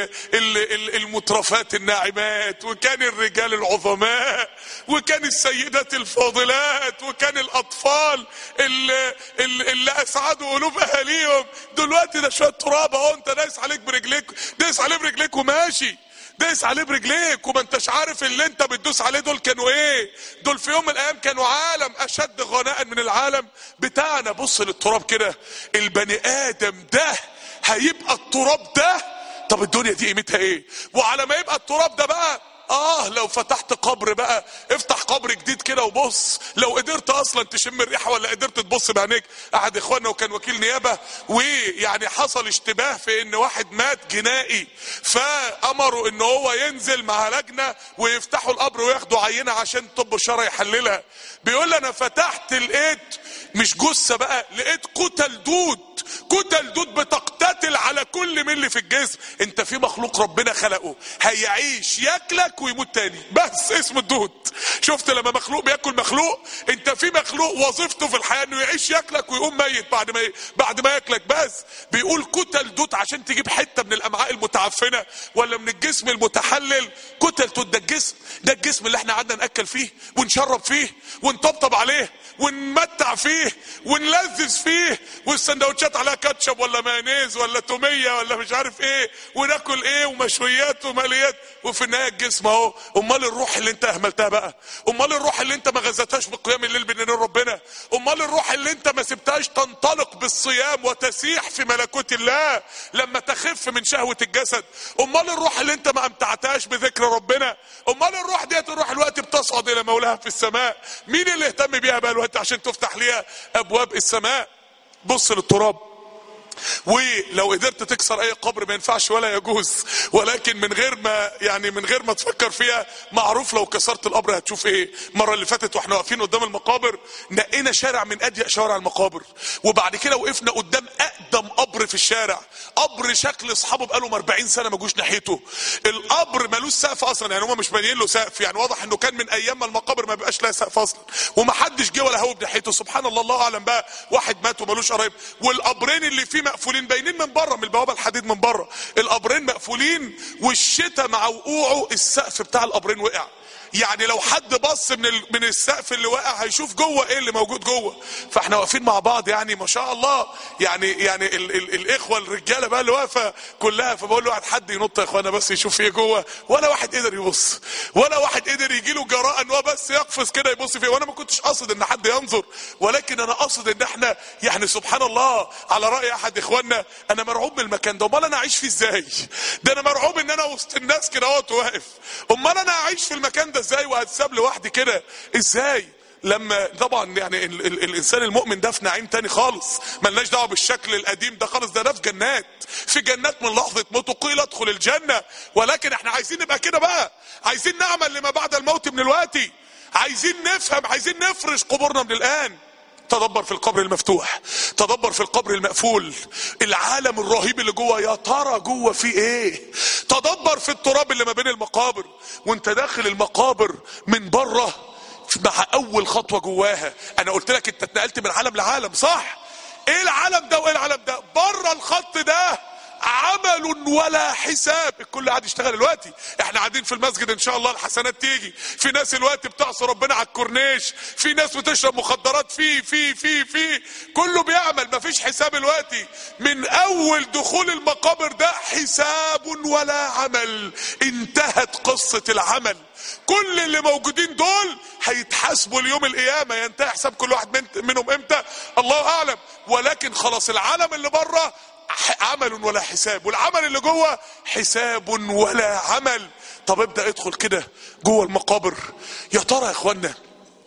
المترفات الناعمات، وكان الرجال العظماء، وكان السيدات الفاضلات، وكان الاطفال اللي اسعدوا قلوب اهاليهم. دلوقتي ده شويه تراب اهو، انت دايس عليك برجليك، دايس عليه برجليك وماشي، دايس عليه برجليك وما انتش عارف اللي انت بتدوس عليه دول كانوا ايه. دول في يوم من الايام كانوا عالم اشد غناء من العالم بتاعنا. بص للتراب كده، البني ادم ده هيبقى التراب ده، طب الدنيا دي قيمتها ايه؟ وعلى ما يبقى التراب ده بقى، لو فتحت قبر بقى، افتح قبر جديد كده وبص، لو قدرت اصلا تشم الريحه ولا قدرت تبص بعينيك. احد اخواننا وكان وكيل نيابه، ويعني حصل اشتباه في ان واحد مات جنائي، فامروا ان هو ينزل مع لجنه ويفتحوا القبر وياخدوا عينه عشان الطب الشرعي يحللها. بيقول لي انا فتحت لقيت مش جثه بقى، لقيت كتل دود بتقتتل على كل ملي في الجسم. انت في مخلوق ربنا خلقه هيعيش ياكلك ويموت تاني، بس اسمه الدود. شفت لما مخلوق بياكل مخلوق؟ انت في مخلوق وظيفته في الحياه انه يعيش ياكلك ويقوم ميت بعد ما ياكلك. بس بيقول كتل دود عشان تجيب حته من الامعاء المتعفنه ولا من الجسم المتحلل. كتل دود ده الجسم اللي احنا قعدنا ناكل فيه ونشرب فيه ونطبطب عليه ونمتع فيه ونلذذ فيه، والسندوتشات عليها كاتشب ولا مايونيز ولا توميه ولا مش عارف ايه، وناكل ايه ومشويات وماليات، وفي النهايه الجسم اهو. امال الروح اللي انت اهملتها بقى؟ امال الروح اللي انت ما غذيتهاش بقيام الليل بين ايدين ربنا؟ امال الروح اللي انت ما سبتهاش تنطلق بالصيام وتسيح في ملكوت الله لما تخف من شهوه الجسد؟ امال الروح اللي انت ما امتعتهاش بذكر ربنا؟ امال الروح ديت الروح الوقت بتصعد الى مولاها في السماء، مين اللي اهتم بيها بقى الوقت عشان تفتح ليها ابواب السماء؟ بص للتراب. ولو قدرت تكسر اي قبر ما ينفعش ولا يجوز، ولكن من غير ما تفكر فيها، معروف لو كسرت القبر هتشوف ايه. المره اللي فاتت واحنا واقفين قدام المقابر نقينا شارع من اضيق شوارع المقابر، وبعد كده وقفنا قدام اقدم قبر في الشارع، قبر شكل اصحابه بقالهم 40 سنه ما جوش ناحيته. القبر مالوش سقف اصلا، يعني هم مش بانيين له سقف، يعني واضح انه كان من ايام ما المقابر ما بقاش لها سقف اصلا، ومحدش جه ولا هوب ناحيته. سبحان الله، الله اعلم بقى، واحد مات ومالوش قرايب. والقبرين اللي فيه مقفولين باينين من بره، من البوابه الحديد من بره، القبرين مقفولين، والشتاء مع وقوعه السقف بتاع القبرين وقع. يعني لو حد بص من السقف اللي واقع هيشوف جوه ايه اللي موجود جوه. فاحنا واقفين مع بعض يعني ما شاء الله، يعني الاخوه الرجاله بقى اللي واقفه كلها، فبقول له حد ينط يا اخوانا بس يشوف ايه جوه، ولا واحد قدر يبص، ولا واحد قدر يجي له جراءه ان هو بس يقفز كده يبص فيه. وانا ما كنتش قاصد ان حد ينظر، ولكن انا قاصد ان احنا يعني سبحان الله، على راي احد اخواننا، انا مرعوب من المكان ده. امال انا اعيش فيه ازاي؟ ده انا مرعوب ان انا وسط الناس كده اهوت واقف. امال انا اعيش في المكان ده ازاي وهتساب لوحدي كده ازاي؟ لما طبعا يعني الانسان المؤمن ده في نعيم تاني خالص، ملناش دعوه بالشكل القديم ده خالص، ده في جنات، في جنات من لحظه موته قيل ادخل الجنه. ولكن احنا عايزين نبقى كده بقى، عايزين نعمل لما بعد الموت من الوقت، عايزين نفهم، عايزين نفرش قبورنا من الان. تدبر في القبر المفتوح، تدبر في القبر المقفول، العالم الرهيب اللي جوه، يا ترى جوه فيه ايه؟ تدبر في التراب اللي ما بين المقابر، وانت داخل المقابر من بره مع اول خطوه جواها. انا قلت لك انت اتنقلت من عالم لعالم، صح؟ ايه العالم ده وايه العالم ده؟ بره الخط ده عمل ولا حساب. الكل قاعد يشتغل دلوقتي، احنا قاعدين في المسجد ان شاء الله الحسنات تيجي. في ناس دلوقتي بتعصي ربنا على الكورنيش، في ناس بتشرب مخدرات، في كله بيعمل، مفيش حساب دلوقتي. من اول دخول المقابر ده حساب ولا عمل، انتهت قصة العمل. كل اللي موجودين دول هيتحاسبوا اليوم القيامة. ينتهي حساب كل واحد منهم امتى؟ الله اعلم. ولكن خلاص العالم اللي بره عمل ولا حساب، والعمل اللي جوه حساب ولا عمل. طب ابدأ ادخل كده جوه المقابر. يا ترى يا اخوانا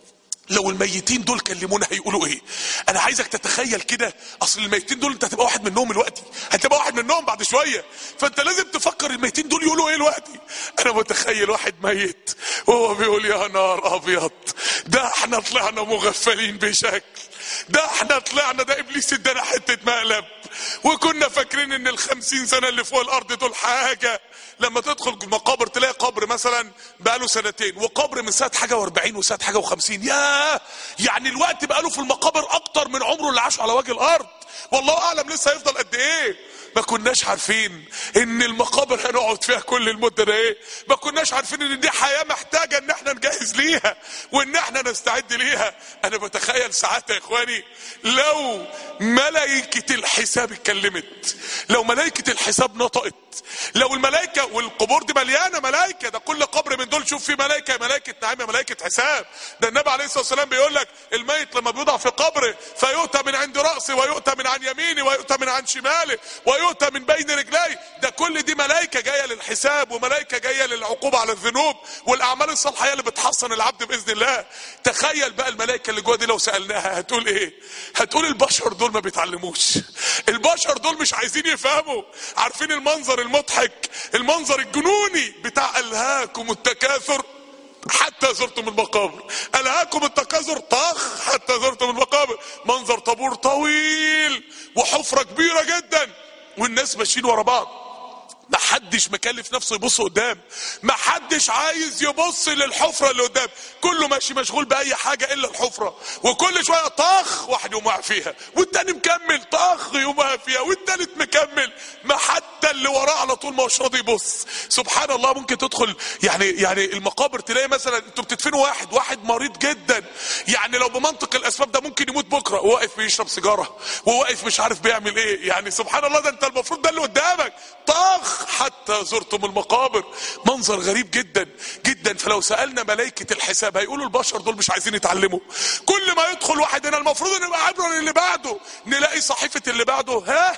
لو الميتين دول كلمونا هيقولوا ايه؟ انا عايزك تتخيل كده، اصل الميتين دول انت هتبقى واحد منهم دلوقتي، هتبقى واحد منهم بعد شويه، فانت لازم تفكر الميتين دول يقولوا ايه دلوقتي. انا متخيل واحد ميت وهو بيقول يا نار ابيض، ده احنا طلعنا مغفلين بشكل، ده احنا طلعنا، ده ابليس ادانا حته مقلب، وكنا فاكرين ان ال50 سنه اللي فوق الارض دول حاجه. لما تدخل مقابر تلاقي قبر مثلا بقاله سنتين، وقبر من سنه حاجه و40 وسنه حاجه و50. ياه، يعني الوقت بقاله في المقابر اكتر من عمره اللي عاشه على وجه الارض. والله اعلم لسه هيفضل قد ايه. ما كناش عارفين ان المقابر هنقعد فيها كل المده ده ايه. ما كناش عارفين ان دي حياه محتاجه ان احنا نجهز ليها وان احنا نستعد ليها. انا بتخيل ساعات يا اخواني لو ملائكه الحساب اتكلمت، لو ملائكه الحساب نطقت، لو الملائكه، والقبور دي مليانه ملائكه، ده كل قبر من دول شوف فيه ملائكه، ملائكه نعيم، ملائكه حساب. ده النبي عليه الصلاه والسلام بيقول لك الميت لما بيوضع في قبره فيؤتى من عند راسه ويؤتى من عن يمينه ويؤتى من عن شماله ويؤتى من بين رجليه، ده كل دي ملائكه جايه للحساب وملائكه جايه للعقوبه على الذنوب، والاعمال الصالحه هي اللي بتحصن العبد باذن الله. تخيل بقى الملائكه اللي جوه دي لو سالناها هتقول ايه؟ هتقول البشر دول ما بيتعلموش، البشر دول مش عايزين يفهموا. عارفين المنظر المضحك، المنظر الجنوني بتاع الهاكم التكاثر حتى زرتم المقابر، الهاكم التكاثر طخ حتى زرتم المقابر، منظر طابور طويل وحفرة كبيرة جدا والناس ماشيين ورا بعض، ما حدش مكلف نفسه يبص قدام، ما حدش عايز يبص للحفرة اللي قدام، كله ماشي مشغول بأي حاجة إلا الحفرة. وكل شوية طخ واحد يقوم واقع فيها والتاني مكمل، طخ يقوم واقع فيها والتالت مكمل، ما حتى اللي وراه على طول ما هوش راضي يبص. سبحان الله. ممكن تدخل يعني المقابر تلاقي مثلا انتوا بتدفنوا واحد مريض جدا، يعني لو بمنطق الأسباب ده ممكن يموت بكرة، وواقف بيشرب سيجارة وواقف مش عارف بيعمل ايه. يعني سبحان الله، ده انت المفروض ده اللي قدامك، طخ حتى زرتم المقابر. منظر غريب جدا جدا. فلو سألنا ملائكة الحساب هيقولوا البشر دول مش عايزين يتعلموا. كل ما يدخل واحد هنا المفروض ان يبقى عبرة للي بعده، نلاقي صحيفة اللي بعده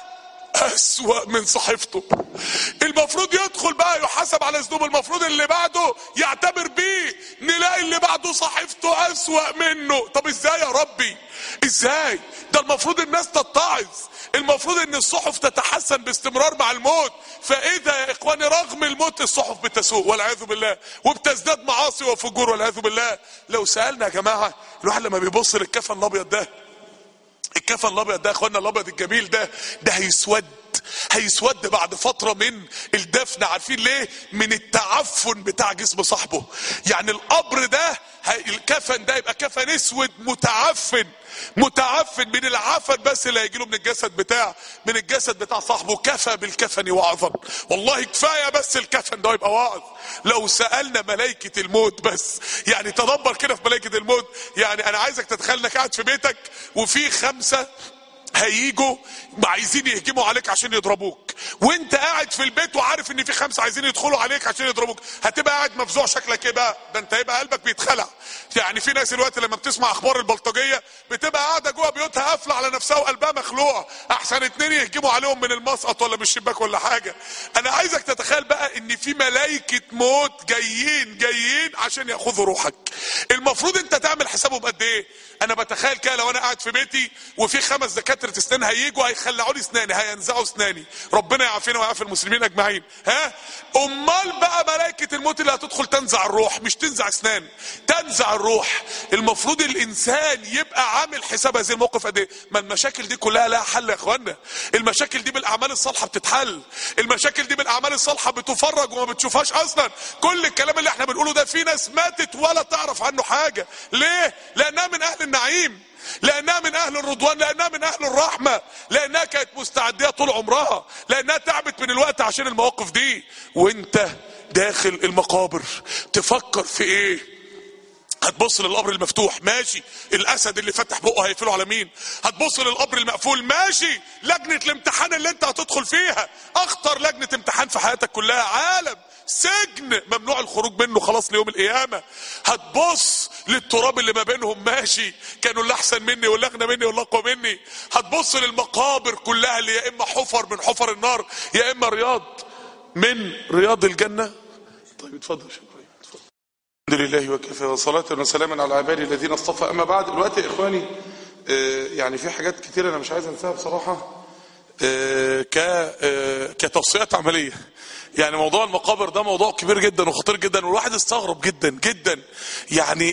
أسوأ من صحيفته. المفروض يدخل بقى يحاسب على ذنوب، المفروض اللي بعده يعتبر بيه، نلاقي اللي بعده صحيفته أسوأ منه. طب ازاي يا ربي؟ ازاي؟ ده المفروض الناس تتعظ، المفروض ان الصحف تتحسن باستمرار مع الموت. فاذا يا اخواني رغم الموت الصحف بتسوء والعياذ بالله، وبتزداد معاصي وفجور والعياذ بالله. لو سألنا يا جماعة، الواحد لما بيبص للكفن الابيض ده، الكفن الابيض ده يا اخوانا الابيض الجميل ده هيسود بعد فترة من الدفن. عارفين ليه؟ من التعفن بتاع جسم صاحبه. يعني القبر ده، الكفن ده يبقى كفن اسود متعفن من العفن بس اللي هيجيله من الجسد بتاع صاحبه. كفى بالكفن وعظا، والله كفاية بس الكفن ده يبقى واعظ. لو سألنا ملائكة الموت بس، يعني تدبر كده في ملائكة الموت. يعني انا عايزك تتخيل انك قاعد في بيتك وفي 5 هيجوا عايزين يهجموا عليك عشان يضربوك، وانت قاعد في البيت وعارف ان في 5 عايزين يدخلوا عليك عشان يضربوك. هتبقى قاعد مفزوع شكلك ايه بقى؟ ده انت هيبقى قلبك بيتخلع. يعني في ناس الوقت لما بتسمع اخبار البلطجيه بتبقى قاعده جوه بيوتها قافله على نفسها وقلبها مخلوع، احسن 2 يهجموا عليهم من المسقط ولا من الشباك ولا حاجه. انا عايزك تتخيل بقى ان في ملائكه موت جايين عشان ياخذوا روحك. المفروض انت تعمل حسابهم قد ايه. انا بتخيل كده لو انا قاعد في بيتي وفي 5 دكاتره دكاتره اسنان هيجوا هيخلعوا لي اسناني، هينزعوا اسناني، ربنا يعافينا ويعافي المسلمين اجمعين. امال بقى ملائكه الموت اللي هتدخل تنزع الروح، مش تنزع اسنان، تنزع الروح. المفروض الانسان يبقى عامل حساب هذه الموقف قد ايه. ما المشاكل دي كلها لها حل يا اخوانا. المشاكل دي بالاعمال الصالحه بتتحل، المشاكل دي بالاعمال الصالحه بتفرج وما بتشوفهاش اصلا. كل الكلام اللي احنا بنقوله ده في ناس ماتت ولا تعرف عنه حاجه. ليه؟ لانها من اهل النعيم، لانها من اهل الرضوان، لانها من اهل الرحمه، لانها كانت مستعديه طول عمرها، لانها تعبت من الوقت عشان المواقف دي. وانت داخل المقابر تفكر في ايه؟ هتبص للقبر المفتوح، ماشي، الاسد اللي فتح بقه هيقفله على مين؟ هتبص للقبر المقفول، ماشي، لجنه الامتحان اللي انت هتدخل فيها اخطر لجنه امتحان في حياتك كلها، عالم سجن ممنوع الخروج منه خلاص ليوم القيامه. هتبص للتراب اللي ما بينهم، ماشي، كانوا اللي احسن مني واللي اغنى مني واللي اقوى مني. هتبص للمقابر كلها اللي يا اما حفر من حفر النار يا اما رياض من رياض الجنه. طيب اتفضل. الحمد لله وكفى وصلاة وسلاما على عبادي الذين اصطفى. اما بعد، الوقت يا اخواني يعني في حاجات كتير انا مش عايز انساها بصراحه كتوصيات عمليه. يعني موضوع المقابر ده موضوع كبير جدا وخطير جدا، والواحد استغرب جدا جدا يعني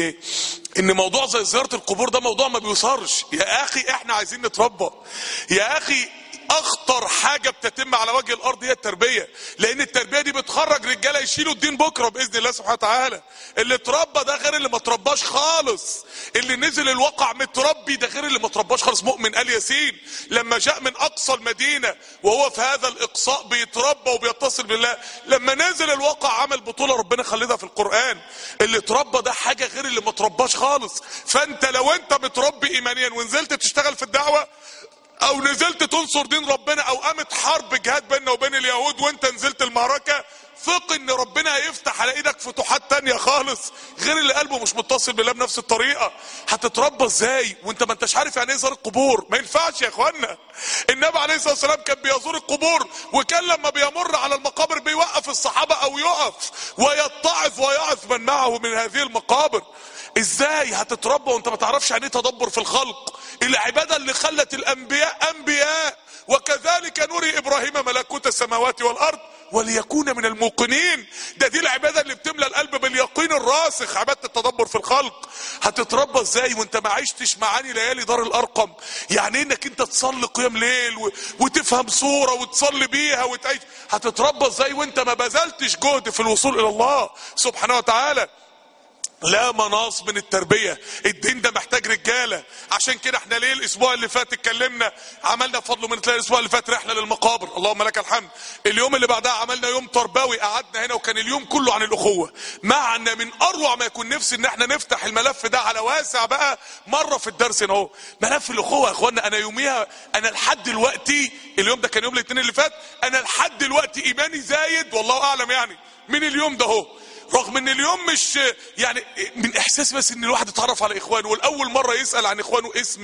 ان موضوع زي زياره القبور ده موضوع ما بيوصرش. يا اخي احنا عايزين نتربى يا اخي. اخطر حاجة بتتم على وجه الارض هي التربية، لان التربية دي بتخرج رجالة يشيلوا الدين بكرة باذن الله سبحانه وتعالى. اللي اتربى ده غير اللي ما اترباش خالص، اللي نزل الواقع متربي ده غير اللي ما اترباش خالص. مؤمن آل ياسين لما جاء من اقصى المدينة وهو في هذا الاقصاء بيتربى وبيتصل بالله، لما نزل الواقع عمل بطولة ربنا خلدها في القرآن. اللي اتربى ده حاجة غير اللي ما اترباش خالص. فانت لو انت متربي ايمانيا ونزلت تشتغل في الدعوة او نزلت تنصر دين ربنا او قامت حرب جهاد بيننا وبين اليهود وانت نزلت المعركة، ثق ان ربنا هيفتح على ايدك فتوحات تانية خالص غير اللي قلبه مش متصل بالله بنفس الطريقة. هتتربى ازاي وانت ما انتش عارف يعني ايه زار القبور؟ ما ينفعش يا اخوانا. النبي عليه الصلاة والسلام كان بيزور القبور، وكان لما بيمر على المقابر بيوقف الصحابة او يقف ويتعظ ويعظ من معه من هذه المقابر. ازاي هتتربى وانت ما تعرفش يعني ايه تدبر في الخلق؟ العبادة اللي خلت الانبياء انبياء، وكذلك نري ابراهيم ملكوت السماوات والارض وليكون من الموقنين. دي العبادة اللي بتملى القلب باليقين الراسخ، عبادة التدبر في الخلق. هتتربى ازاي وانت ما عشتش معاني ليالي دار الارقم؟ يعني انك انت تصلي قيام ليل وتفهم سورة وتصلي بيها وتعيش. هتتربى ازاي وانت ما بذلتش جهد في الوصول الى الله سبحانه وتعالى؟ لا مناص من التربية. الدين ده محتاج رجالة. عشان كده احنا ليه الاسبوع اللي فات اتكلمنا، عملنا فضل من الاسبوع اللي فات رحلة للمقابر، اللهم لك الحمد. اليوم اللي بعدها عملنا يوم تربوي، قعدنا هنا وكان اليوم كله عن الاخوة. معنا من اروع ما يكون نفسي ان احنا نفتح الملف ده على واسع بقى مرة في الدرس هنا اهو. ملف الاخوة يا اخوانا، انا يوميها انا لحد دلوقتي، اليوم ده كان يوم الاثنين اللي فات، انا لحد دلوقتي ايماني زايد والله اعلم يعني من اليوم ده اهو. رغم ان اليوم مش يعني من احساس بس ان الواحد اتعرف على اخوانه، والاول مرة يسأل عن اخوانه اسم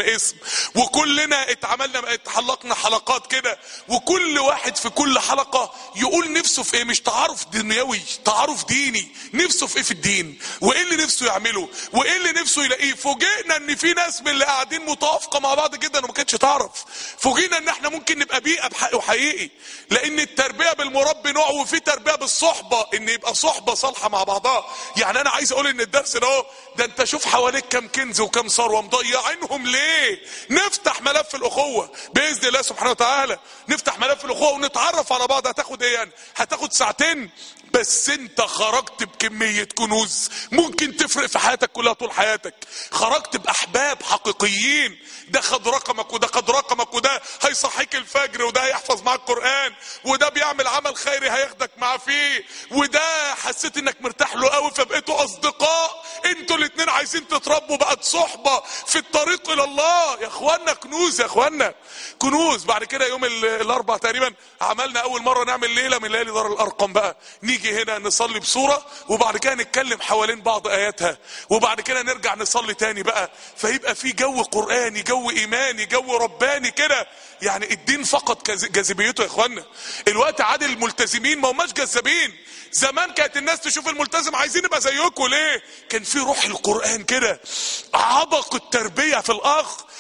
وكلنا اتحلقنا حلقات كده، وكل واحد في كل حلقة يقول نفسه في ايه. مش تعارف دنيوي، تعارف ديني. نفسه في ايه في الدين، وايه اللي نفسه يعمله، وايه اللي نفسه يلاقيه. فوجئنا ان في ناس من اللي قاعدين متوافقة مع بعض جدا وما كانتش تعرف. فوجئنا ان احنا ممكن نبقى بيئة بحق وحقيقي، لان التربية بالمربي نوع، وفي تربية بالصحبة، ان يبقى صحبة صالحة مع بعضها. يعني انا عايز اقول ان الدرس ده انت شوف حواليك كم كنز وكم ثروه مضيعينهم ليه. نفتح ملف الاخوه باذن الله سبحانه وتعالى، نفتح ملف الاخوه ونتعرف على بعض. هتاخد ايه يعني؟ هتاخد ساعتين بس انت خرجت بكميه كنوز ممكن تفرق في حياتك كلها طول حياتك. خرجت باحباب حقيقيين، ده خد رقمك وده خد رقمك، وده هيصحيك الفجر، وده هيحفظ معاك قرآن، وده بيعمل عمل خيري هياخدك معاه فيه، وده حسيت انك مرتاح له قوي فبقيتوا اصدقاء. انتوا الاتنين عايزين تتربوا، بقت صحبة في الطريق الى الله. يا اخوانا كنوز، يا اخوانا كنوز. بعد كده يوم الاربع تقريبا عملنا اول مرة نعمل ليلة من ليالي دار الارقم بقى. نيجي هنا نصلي بصورة، وبعد كده نتكلم حوالين بعض اياتها، وبعد كده نرجع نصلي تاني بقى. فيبقى في جو قرآني، جو ايماني، جو رباني كده. يعني الدين فقط جاذبيته يا اخوانا. الوقت عاد الملتزمين ما هماش جذابين. زمان كانت الناس تشوف الملتزم عايزين نبقى زيكم. ليه؟ كان في روح القرآن كده، عبق التربية في الاخ.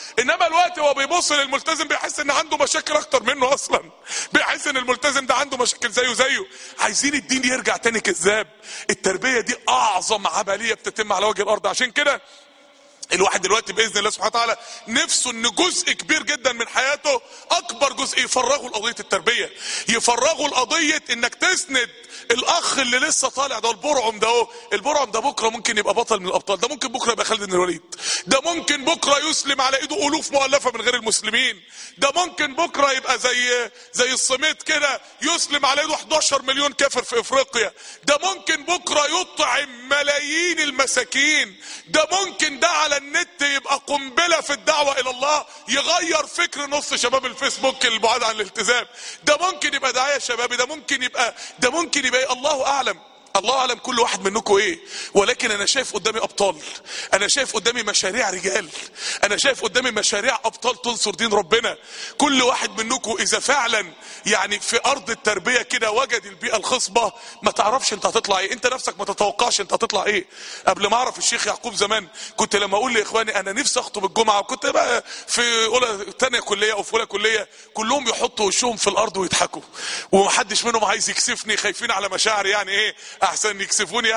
انما الوقت هو بيبص للملتزم بيحس ان عنده مشاكل اكتر منه اصلا، بيحس ان الملتزم ده عنده مشاكل زيه. عايزين الدين يرجع تاني كذاب. التربية دي اعظم عملية بتتم على وجه الارض. عشان كده الواحد دلوقتي باذن الله سبحانه وتعالى نفسه ان جزء كبير جدا من حياته، اكبر جزء، يفرغوا لقضيه التربيه، يفرغوا لقضيه انك تسند الاخ اللي لسه طالع ده، البرعم ده اهو. البرعم ده بكره ممكن يبقى بطل من الابطال، ده ممكن بكره يبقى خالد بن الوليد، ده ممكن بكره يسلم على ايده الوف مؤلفه من غير المسلمين، ده ممكن بكره يبقى زي الصميت كده يسلم على ايده 11 مليون كافر في افريقيا، ده ممكن بكره يطعم ملايين المساكين، ده ممكن ده على النت يبقى قنبله في الدعوه الى الله، يغير فكر نص شباب الفيسبوك البعاد عن الالتزام، ده ممكن يبقى داعيه شبابي، ده ممكن يبقى إيه؟ الله اعلم. الله اعلم كل واحد منكم ايه، ولكن انا شايف قدامي ابطال، انا شايف قدامي مشاريع رجال، انا شايف قدامي مشاريع ابطال تنصر دين ربنا. كل واحد منكم اذا فعلا يعني في ارض التربيه كده وجد البيئه الخصبه، ما تعرفش انت هتطلع ايه، انت نفسك ما تتوقعش انت هتطلع ايه. قبل ما اعرف الشيخ يعقوب زمان كنت لما اقول لاخواني انا نفسي اخطب الجمعه، وكنت بقى في اولى ثانيه كليه او في اولى كليه، كلهم يحطوا وشهم في الارض ويضحكوا، ومحدش منهم عايز يكسفني، خايفين على مشاعري يعني ايه احسن يكسفوني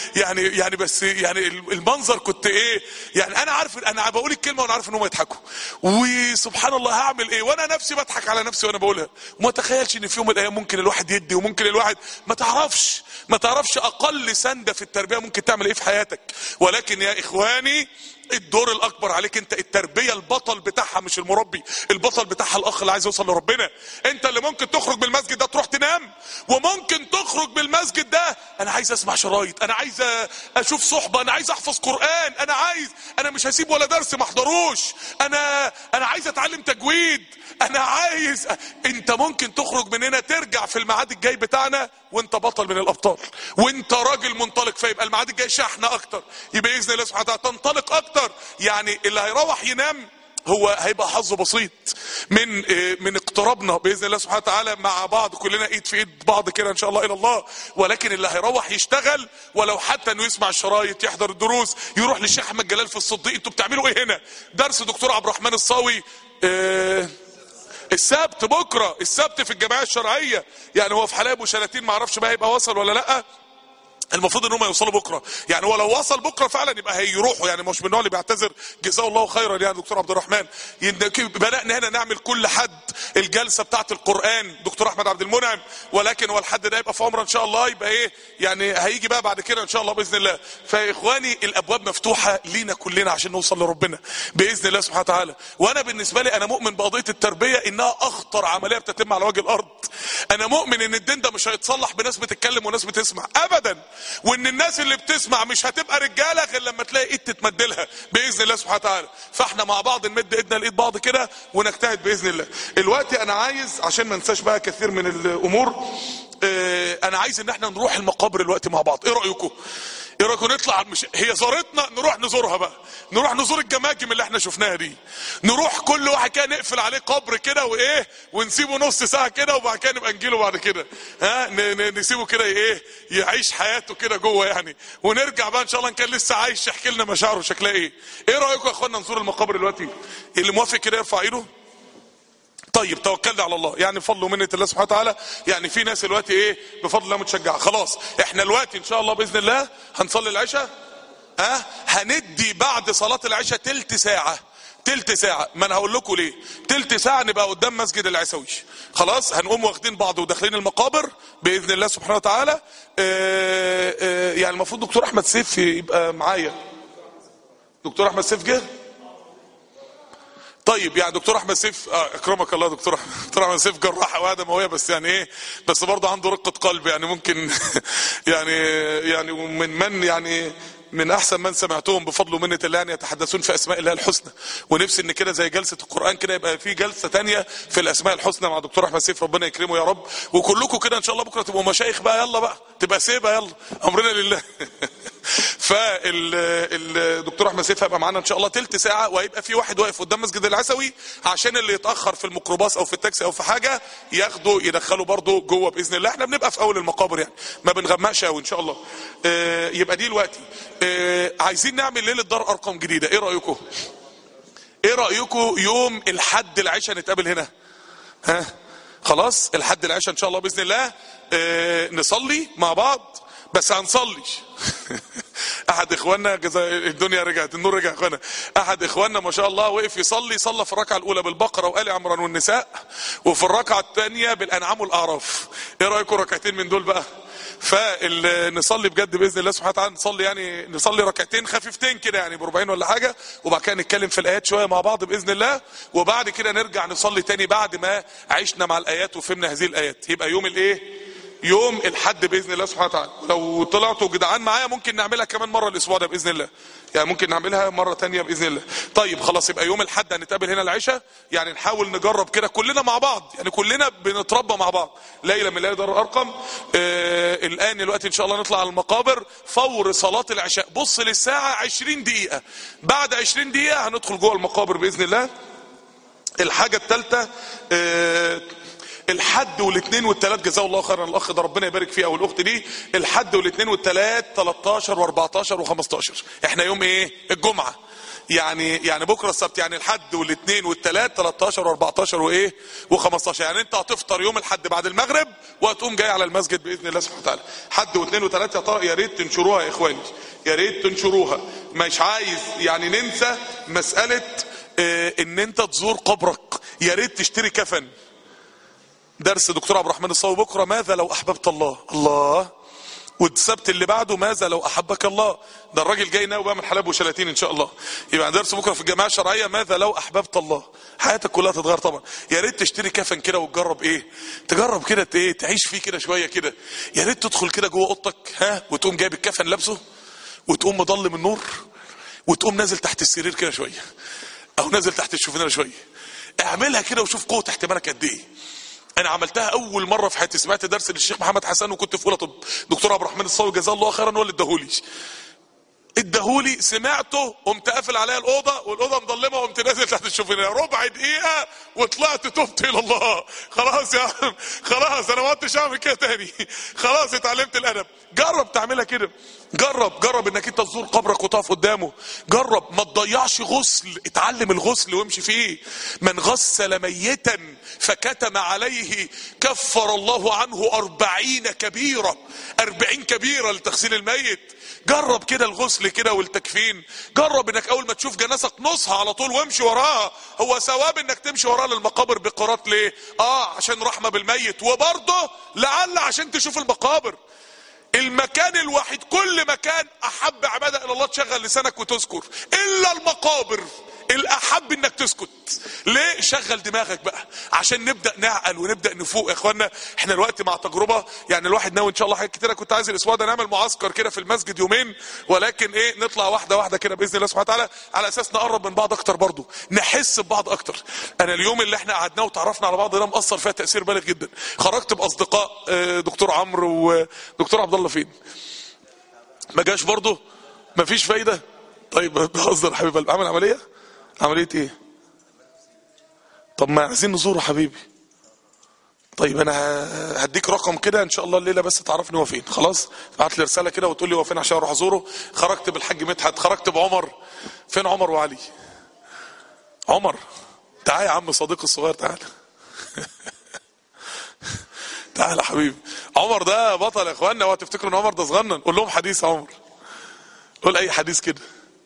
يعني بس يعني المنظر كنت ايه يعني، انا عارف انا بقول الكلمه وانا عارف ان هم يضحكوا، وسبحان الله هعمل ايه وانا نفسي بضحك على نفسي وانا بقولها، وما اتخيلش ان في يوم من الايام ممكن الواحد يدي، وممكن الواحد ما تعرفش اقل سنده في التربيه ممكن تعمل ايه في حياتك. ولكن يا اخواني الدور الاكبر عليك انت، التربيه البطل بتاعها مش المربي، البطل بتاعها الاخ اللي عايز يوصل لربنا. انت اللي ممكن تخرج من المسجد ده تروح تنام، وممكن تخرج من المسجد ده انا عايز اسمع شرايط، انا عايز اشوف صحبه، انا عايز احفظ قران، انا مش هسيب ولا درس ما احضروش، انا عايز اتعلم تجويد، انا عايز. انت ممكن تخرج من هنا ترجع في الميعاد الجاي بتاعنا وانت بطل من الابطال، وانت راجل منطلق، فيبقى الميعاد الجاي شحنه اكتر، يبقى باذن الله سبحانه وتعالى تنطلق اكتر. يعني اللي هيروح ينام هو هيبقى حظه بسيط من اقترابنا باذن الله سبحانه وتعالى مع بعض، كلنا ايد في ايد بعض كده ان شاء الله الى الله. ولكن اللي هيروح يشتغل، ولو حتى انه يسمع الشرايط، يحضر الدروس، يروح للشيخ احمد جلال في الصديق، انتوا بتعملوا ايه هنا؟ درس دكتور عبد الرحمن الصاوي السبت، بكره السبت في الجمعيه الشرعيه، يعني هو في حلايب وشلاتين، ما اعرفش بقى هيبقى وصل ولا لا، المفروض ان هم يوصلوا بكره، يعني هو لو وصل بكره فعلا يبقى هيروحوا، يعني مش من النوع اللي بيعتذر، جزاه الله خيرا يعني دكتور عبد الرحمن. بدانا هنا نعمل كل حد الجلسه بتاعه القران دكتور احمد عبد المنعم، ولكن هو الحد ده يبقى في عمره ان شاء الله، يبقى ايه يعني هيجي بقى بعد كده ان شاء الله باذن الله. فيا اخواني الابواب مفتوحه لينا كلنا عشان نوصل لربنا باذن الله سبحانه وتعالى. وانا بالنسبه لي انا مؤمن بقضيه التربيه انها اخطر عمليه بتتم على وجه الارض. انا مؤمن ان الدين ده مش هيتصلح بناس بتتكلم وناس بتسمع ابدا، وان الناس اللي بتسمع مش هتبقى رجاله غير لما تلاقي ايد تتمدلها باذن الله سبحانه وتعالى. فاحنا مع بعض نمد ايدنا لايد بعض كده ونجتهد باذن الله. الوقت انا عايز عشان ما ننساش بقى كثير من الامور، انا عايز ان احنا نروح المقابر الوقت مع بعض. ايه رايكم؟ ايه رايكم نطلع؟ مش هي زارتنا نروح نزورها بقى، نروح نزور الجماجم اللي احنا شفناها دي، نروح كل واحد كده نقفل عليه قبر كده وايه، ونسيبه نص ساعه كده، وبعد كده نبقى نجيله بعد كده، نسيبه كده ايه يعيش حياته كده جوه يعني، ونرجع بقى ان شاء الله ان كان لسه عايش يحكي لنا مشاعره شكلها ايه. ايه رايكم يا اخوانا نزور المقابر دلوقتي؟ اللي موافق كده يرفع ايده. طيب توكلنا على الله، يعني بفضل ومنة الله سبحانه وتعالى، يعني في ناس دلوقتي ايه بفضل الله متشجعه. خلاص احنا دلوقتي ان شاء الله باذن الله هنصلي العشاء، هندي بعد صلاه العشاء تلت ساعه. ما انا هقول لكم ليه تلت ساعه، نبقى قدام مسجد العيسوي، خلاص هنقوم واخدين بعض وداخلين المقابر باذن الله سبحانه وتعالى. يعني المفروض دكتور احمد سيف يبقى معايا. دكتور احمد سيف جه؟ طيب يعني دكتور احمد سيف اكرمك الله، دكتور احمد سيف جراح او ادمويه، بس يعني ايه، بس برضه عنده رقه قلب يعني ممكن يعني من يعني من احسن من سمعتهم بفضل ومنة الله يعني يتحدثون في اسماء الله الحسنى. ونفسي ان كده زي جلسه القران كده يبقى في جلسه تانية في الاسماء الحسنى مع دكتور احمد سيف، ربنا يكرمه يا رب. وكلكم كده ان شاء الله بكره تبقوا مشايخ بقى، يلا بقى تبقى سيبه، يلا امرنا لله. فالدكتور احمد سيف هيبقى معانا ان شاء الله تلت ساعه، وهيبقى في واحد واقف قدام مسجد العيسوي عشان اللي يتاخر في الميكروباص او في التاكسي او في حاجه ياخده يدخله برضه جوه باذن الله. احنا بنبقى في اول المقابر يعني ما بنغمقش قوي ان شاء الله. يبقى دي دلوقتي عايزين نعمل ليله دار ارقام جديده، ايه رايكم؟ ايه رأيكم يوم الحد العشاء نتقابل هنا؟ ها خلاص الحد العشاء ان شاء الله باذن الله نصلي مع بعض، بس هنصلي احد اخواننا الدنيا رجعت، النور رجع. اخوانا احد اخواننا ما شاء الله وقف يصلي، صلى في الركعه الاولى بالبقره وآل عمران والنساء، وفي الركعه الثانيه بالانعام والاعراف. ايه رايكم ركعتين من دول بقى؟ فنصلي بجد باذن الله سبحانه وتعالى، نصلي يعني نصلي ركعتين خفيفتين كده يعني بربعين ولا حاجه، وبعد كده نتكلم في الايات شويه مع بعض باذن الله، وبعد كده نرجع نصلي تاني بعد ما عشنا مع الايات وفهمنا هذه الايات. يبقى يوم الايه؟ يوم الحد باذن الله سبحانه وتعالى. لو طلعتوا جدعان معايا ممكن نعملها كمان مره الاسبوع ده باذن الله، يعني ممكن نعملها مره تانية باذن الله. طيب خلاص يبقى يوم الحد هنتقابل هنا العشاء، يعني نحاول نجرب كده كلنا مع بعض، يعني كلنا بنتربى مع بعض. ليله من ليالي دار الارقم الان الوقت ان شاء الله نطلع على المقابر فور صلاه العشاء. بص للساعه 20 دقيقه، بعد 20 دقيقه هندخل جوه المقابر باذن الله. الحاجه الثالثه الحد والاثنين والثلاث، جزاه الله خيرا الاخ ده ربنا يبارك فيه او الاخت دي. الحد والاثنين والثلاث 13 و14 و15. احنا يوم ايه؟ الجمعه. يعني بكره السبت، يعني الحد والاثنين والثلاث 13 و14 وايه و15. يعني انت هتفطر يوم الحد بعد المغرب وهتقوم جاي على المسجد باذن الله سبحانه وتعالى. حد واثنين وثلاث يا ريت تنشروها يا اخواني، يا ريت تنشروها. مش عايز يعني ننسى مساله ان انت تزور قبرك. يا ريت تشتري كفن. درس دكتور عبد الرحمن الصاوي بكره ماذا لو احببت الله. الله. والسبت اللي بعده ماذا لو احبك الله. ده الراجل جاي ناوي بقى من حلب وشلاتين ان شاء الله. يبقى درس بكره في الجماعه الشرعيه ماذا لو احببت الله. حياتك كلها تتغير طبعا. يا ريت تشتري كفن كده وتجرب ايه، تجرب كده ايه، تعيش فيه كده شويه كده. يا ريت تدخل كده جوه اوضتك وتقوم جايب الكفن لابسه، وتقوم مضلم النور، وتقوم نازل تحت السرير كده شويه، او نازل تحت الشوفينه شويه. اعملها كده وشوف قوه احتمالك قد ايه. انا عملتها اول مره في حياتي. سمعت درس للشيخ محمد حسن وكنت في اولى طب، دكتور عبد الرحمن الصاوي جزاه الله خيرا هو اللي اداهولي. سمعته قمت قافل عليا الاوضه، والاوضه مظلمه، وقمت نازل تحت الشوفينيه ربع دقيقه وطلعت تبت الى الله. خلاص يا عم، خلاص انا ما عدتش اعمل كده تاني، خلاص اتعلمت الادب. جرب تعملها كده، جرب انك انت تزور قبرك وتقف قدامه. جرب ما تضيعش غسل، اتعلم الغسل وامشي فيه. من غسل ميتا فكتم عليه كفر الله عنه 40 كبيره، 40 كبيره لتغسيل الميت. جرب كده الغسل كده والتكفين. جرب انك اول ما تشوف جنازه نصها على طول وامشي وراها. هو ثواب انك تمشي وراها للمقابر بقرات ليه؟ عشان رحمه بالميت، وبرضه لعل عشان تشوف المقابر. المكان الوحيد، كل مكان احب عباده الى الله تشغل لسانك وتذكر، الا المقابر الاحب انك تسكت. ليه؟ شغل دماغك بقى عشان نبدا نعقل ونبدا نفوق يا اخوانا. احنا الوقت مع تجربه، يعني الواحد ناوي ان شاء الله حاجات كتيره. كنت عايز الاسبوع ده نعمل معسكر كده في المسجد يومين، ولكن نطلع واحده واحده كده باذن الله سبحانه وتعالى، على اساس نقرب من بعض اكتر، برضو نحس ببعض اكتر. انا اليوم اللي احنا قعدناه وتعرفنا على بعض ده مأثر فيها تاثير بالغ جدا. خرجت باصدقاء دكتور عمرو ودكتور عبد الله. فين؟ ما جاش برضو؟ ما فيش فايده. طيب بهزر حبيب قلبي. عمل عمليه؟ عمليه ايه؟ طب ما عايزين نزوره حبيبي. طيب انا هديك رقم كده ان شاء الله الليله، بس تعرفني هو فين. خلاص بعت لي رساله كده وتقول لي هو فين عشان اروح ازوره. خرجت بالحاج مدحت، خرجت بعمر. فين عمر وعلي؟ عمر تعال يا عم صديقي الصغير، تعال تعال يا حبيبي. عمر ده بطل يا اخوانا. اوعى تفتكروا ان عمر ده صغنن. قول لهم حديث عمر، قول اي حديث كده.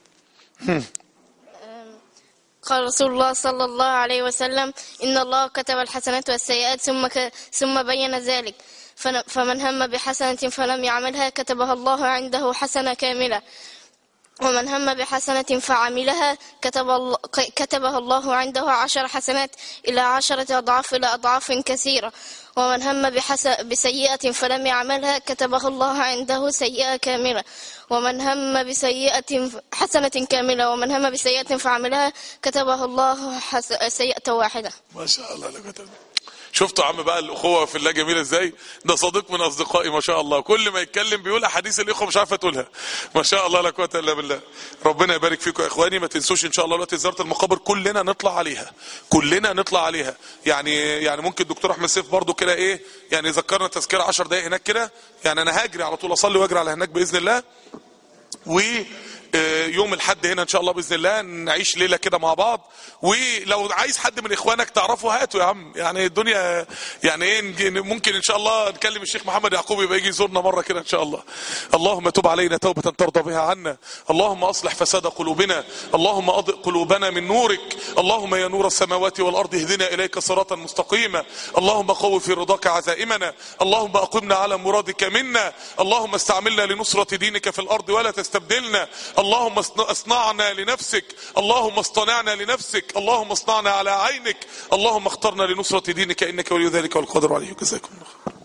قال رسول الله صلى الله عليه وسلم: إن الله كتب الحسنات والسيئات ثم بين ذلك، فمن هم بحسنة فلم يعملها كتبها الله عنده حسنة كاملة، ومن هم بحسنة فعملها كتبها الله عنده 10 حسنات إلى 10 أضعاف إلى أضعاف كثيرة، ومن هم بسيئة فلم يعملها كتبها الله عنده سيئة كاملة، ومن هم بسيئة حسنة كاملة، ومن هم بسيئة فعملها كتبها الله سيئة واحدة. ما شاء الله لك. شفتوا يا عم بقى الاخوه في الله جميله ازاي؟ ده صديق من اصدقائي ما شاء الله، كل ما يتكلم بيقول احاديث الاخوه مش عارفه تقولها. ما شاء الله لا قوه الا بالله. ربنا يبارك فيكم يا اخواني. ما تنسوش ان شاء الله دلوقتي زياره المقابر كلنا نطلع عليها، كلنا نطلع عليها. يعني ممكن الدكتور احمد سيف برضو كده يعني ذكرنا تذكره 10 دقائق هناك كده. يعني انا هاجري على طول اصلي واجري على هناك باذن الله. و يوم الحد هنا ان شاء الله باذن الله، نعيش ليله كده مع بعض. ولو عايز حد من اخوانك تعرفه هاته يا عم، يعني الدنيا يعني ايه، ممكن ان شاء الله نكلم الشيخ محمد يعقوب يبقى يجي يزورنا مره كده ان شاء الله. اللهم تب علينا توبه ترضى بها عنا، اللهم اصلح فساد قلوبنا، اللهم اضئ قلوبنا من نورك، اللهم يا نور السماوات والارض اهدنا اليك صراطا مستقيما، اللهم قو في رضاك عزائمنا، اللهم اقمنا على مرادك منا، اللهم استعملنا لنصرة دينك في الارض ولا تستبدلنا، اللهم اصنعنا لنفسك، اللهم اصطنعنا لنفسك، اللهم اصنعنا على عينك، اللهم اخترنا لنصرة دينك انك ولي ذلك والقادر عليه. جزاكم الله خير.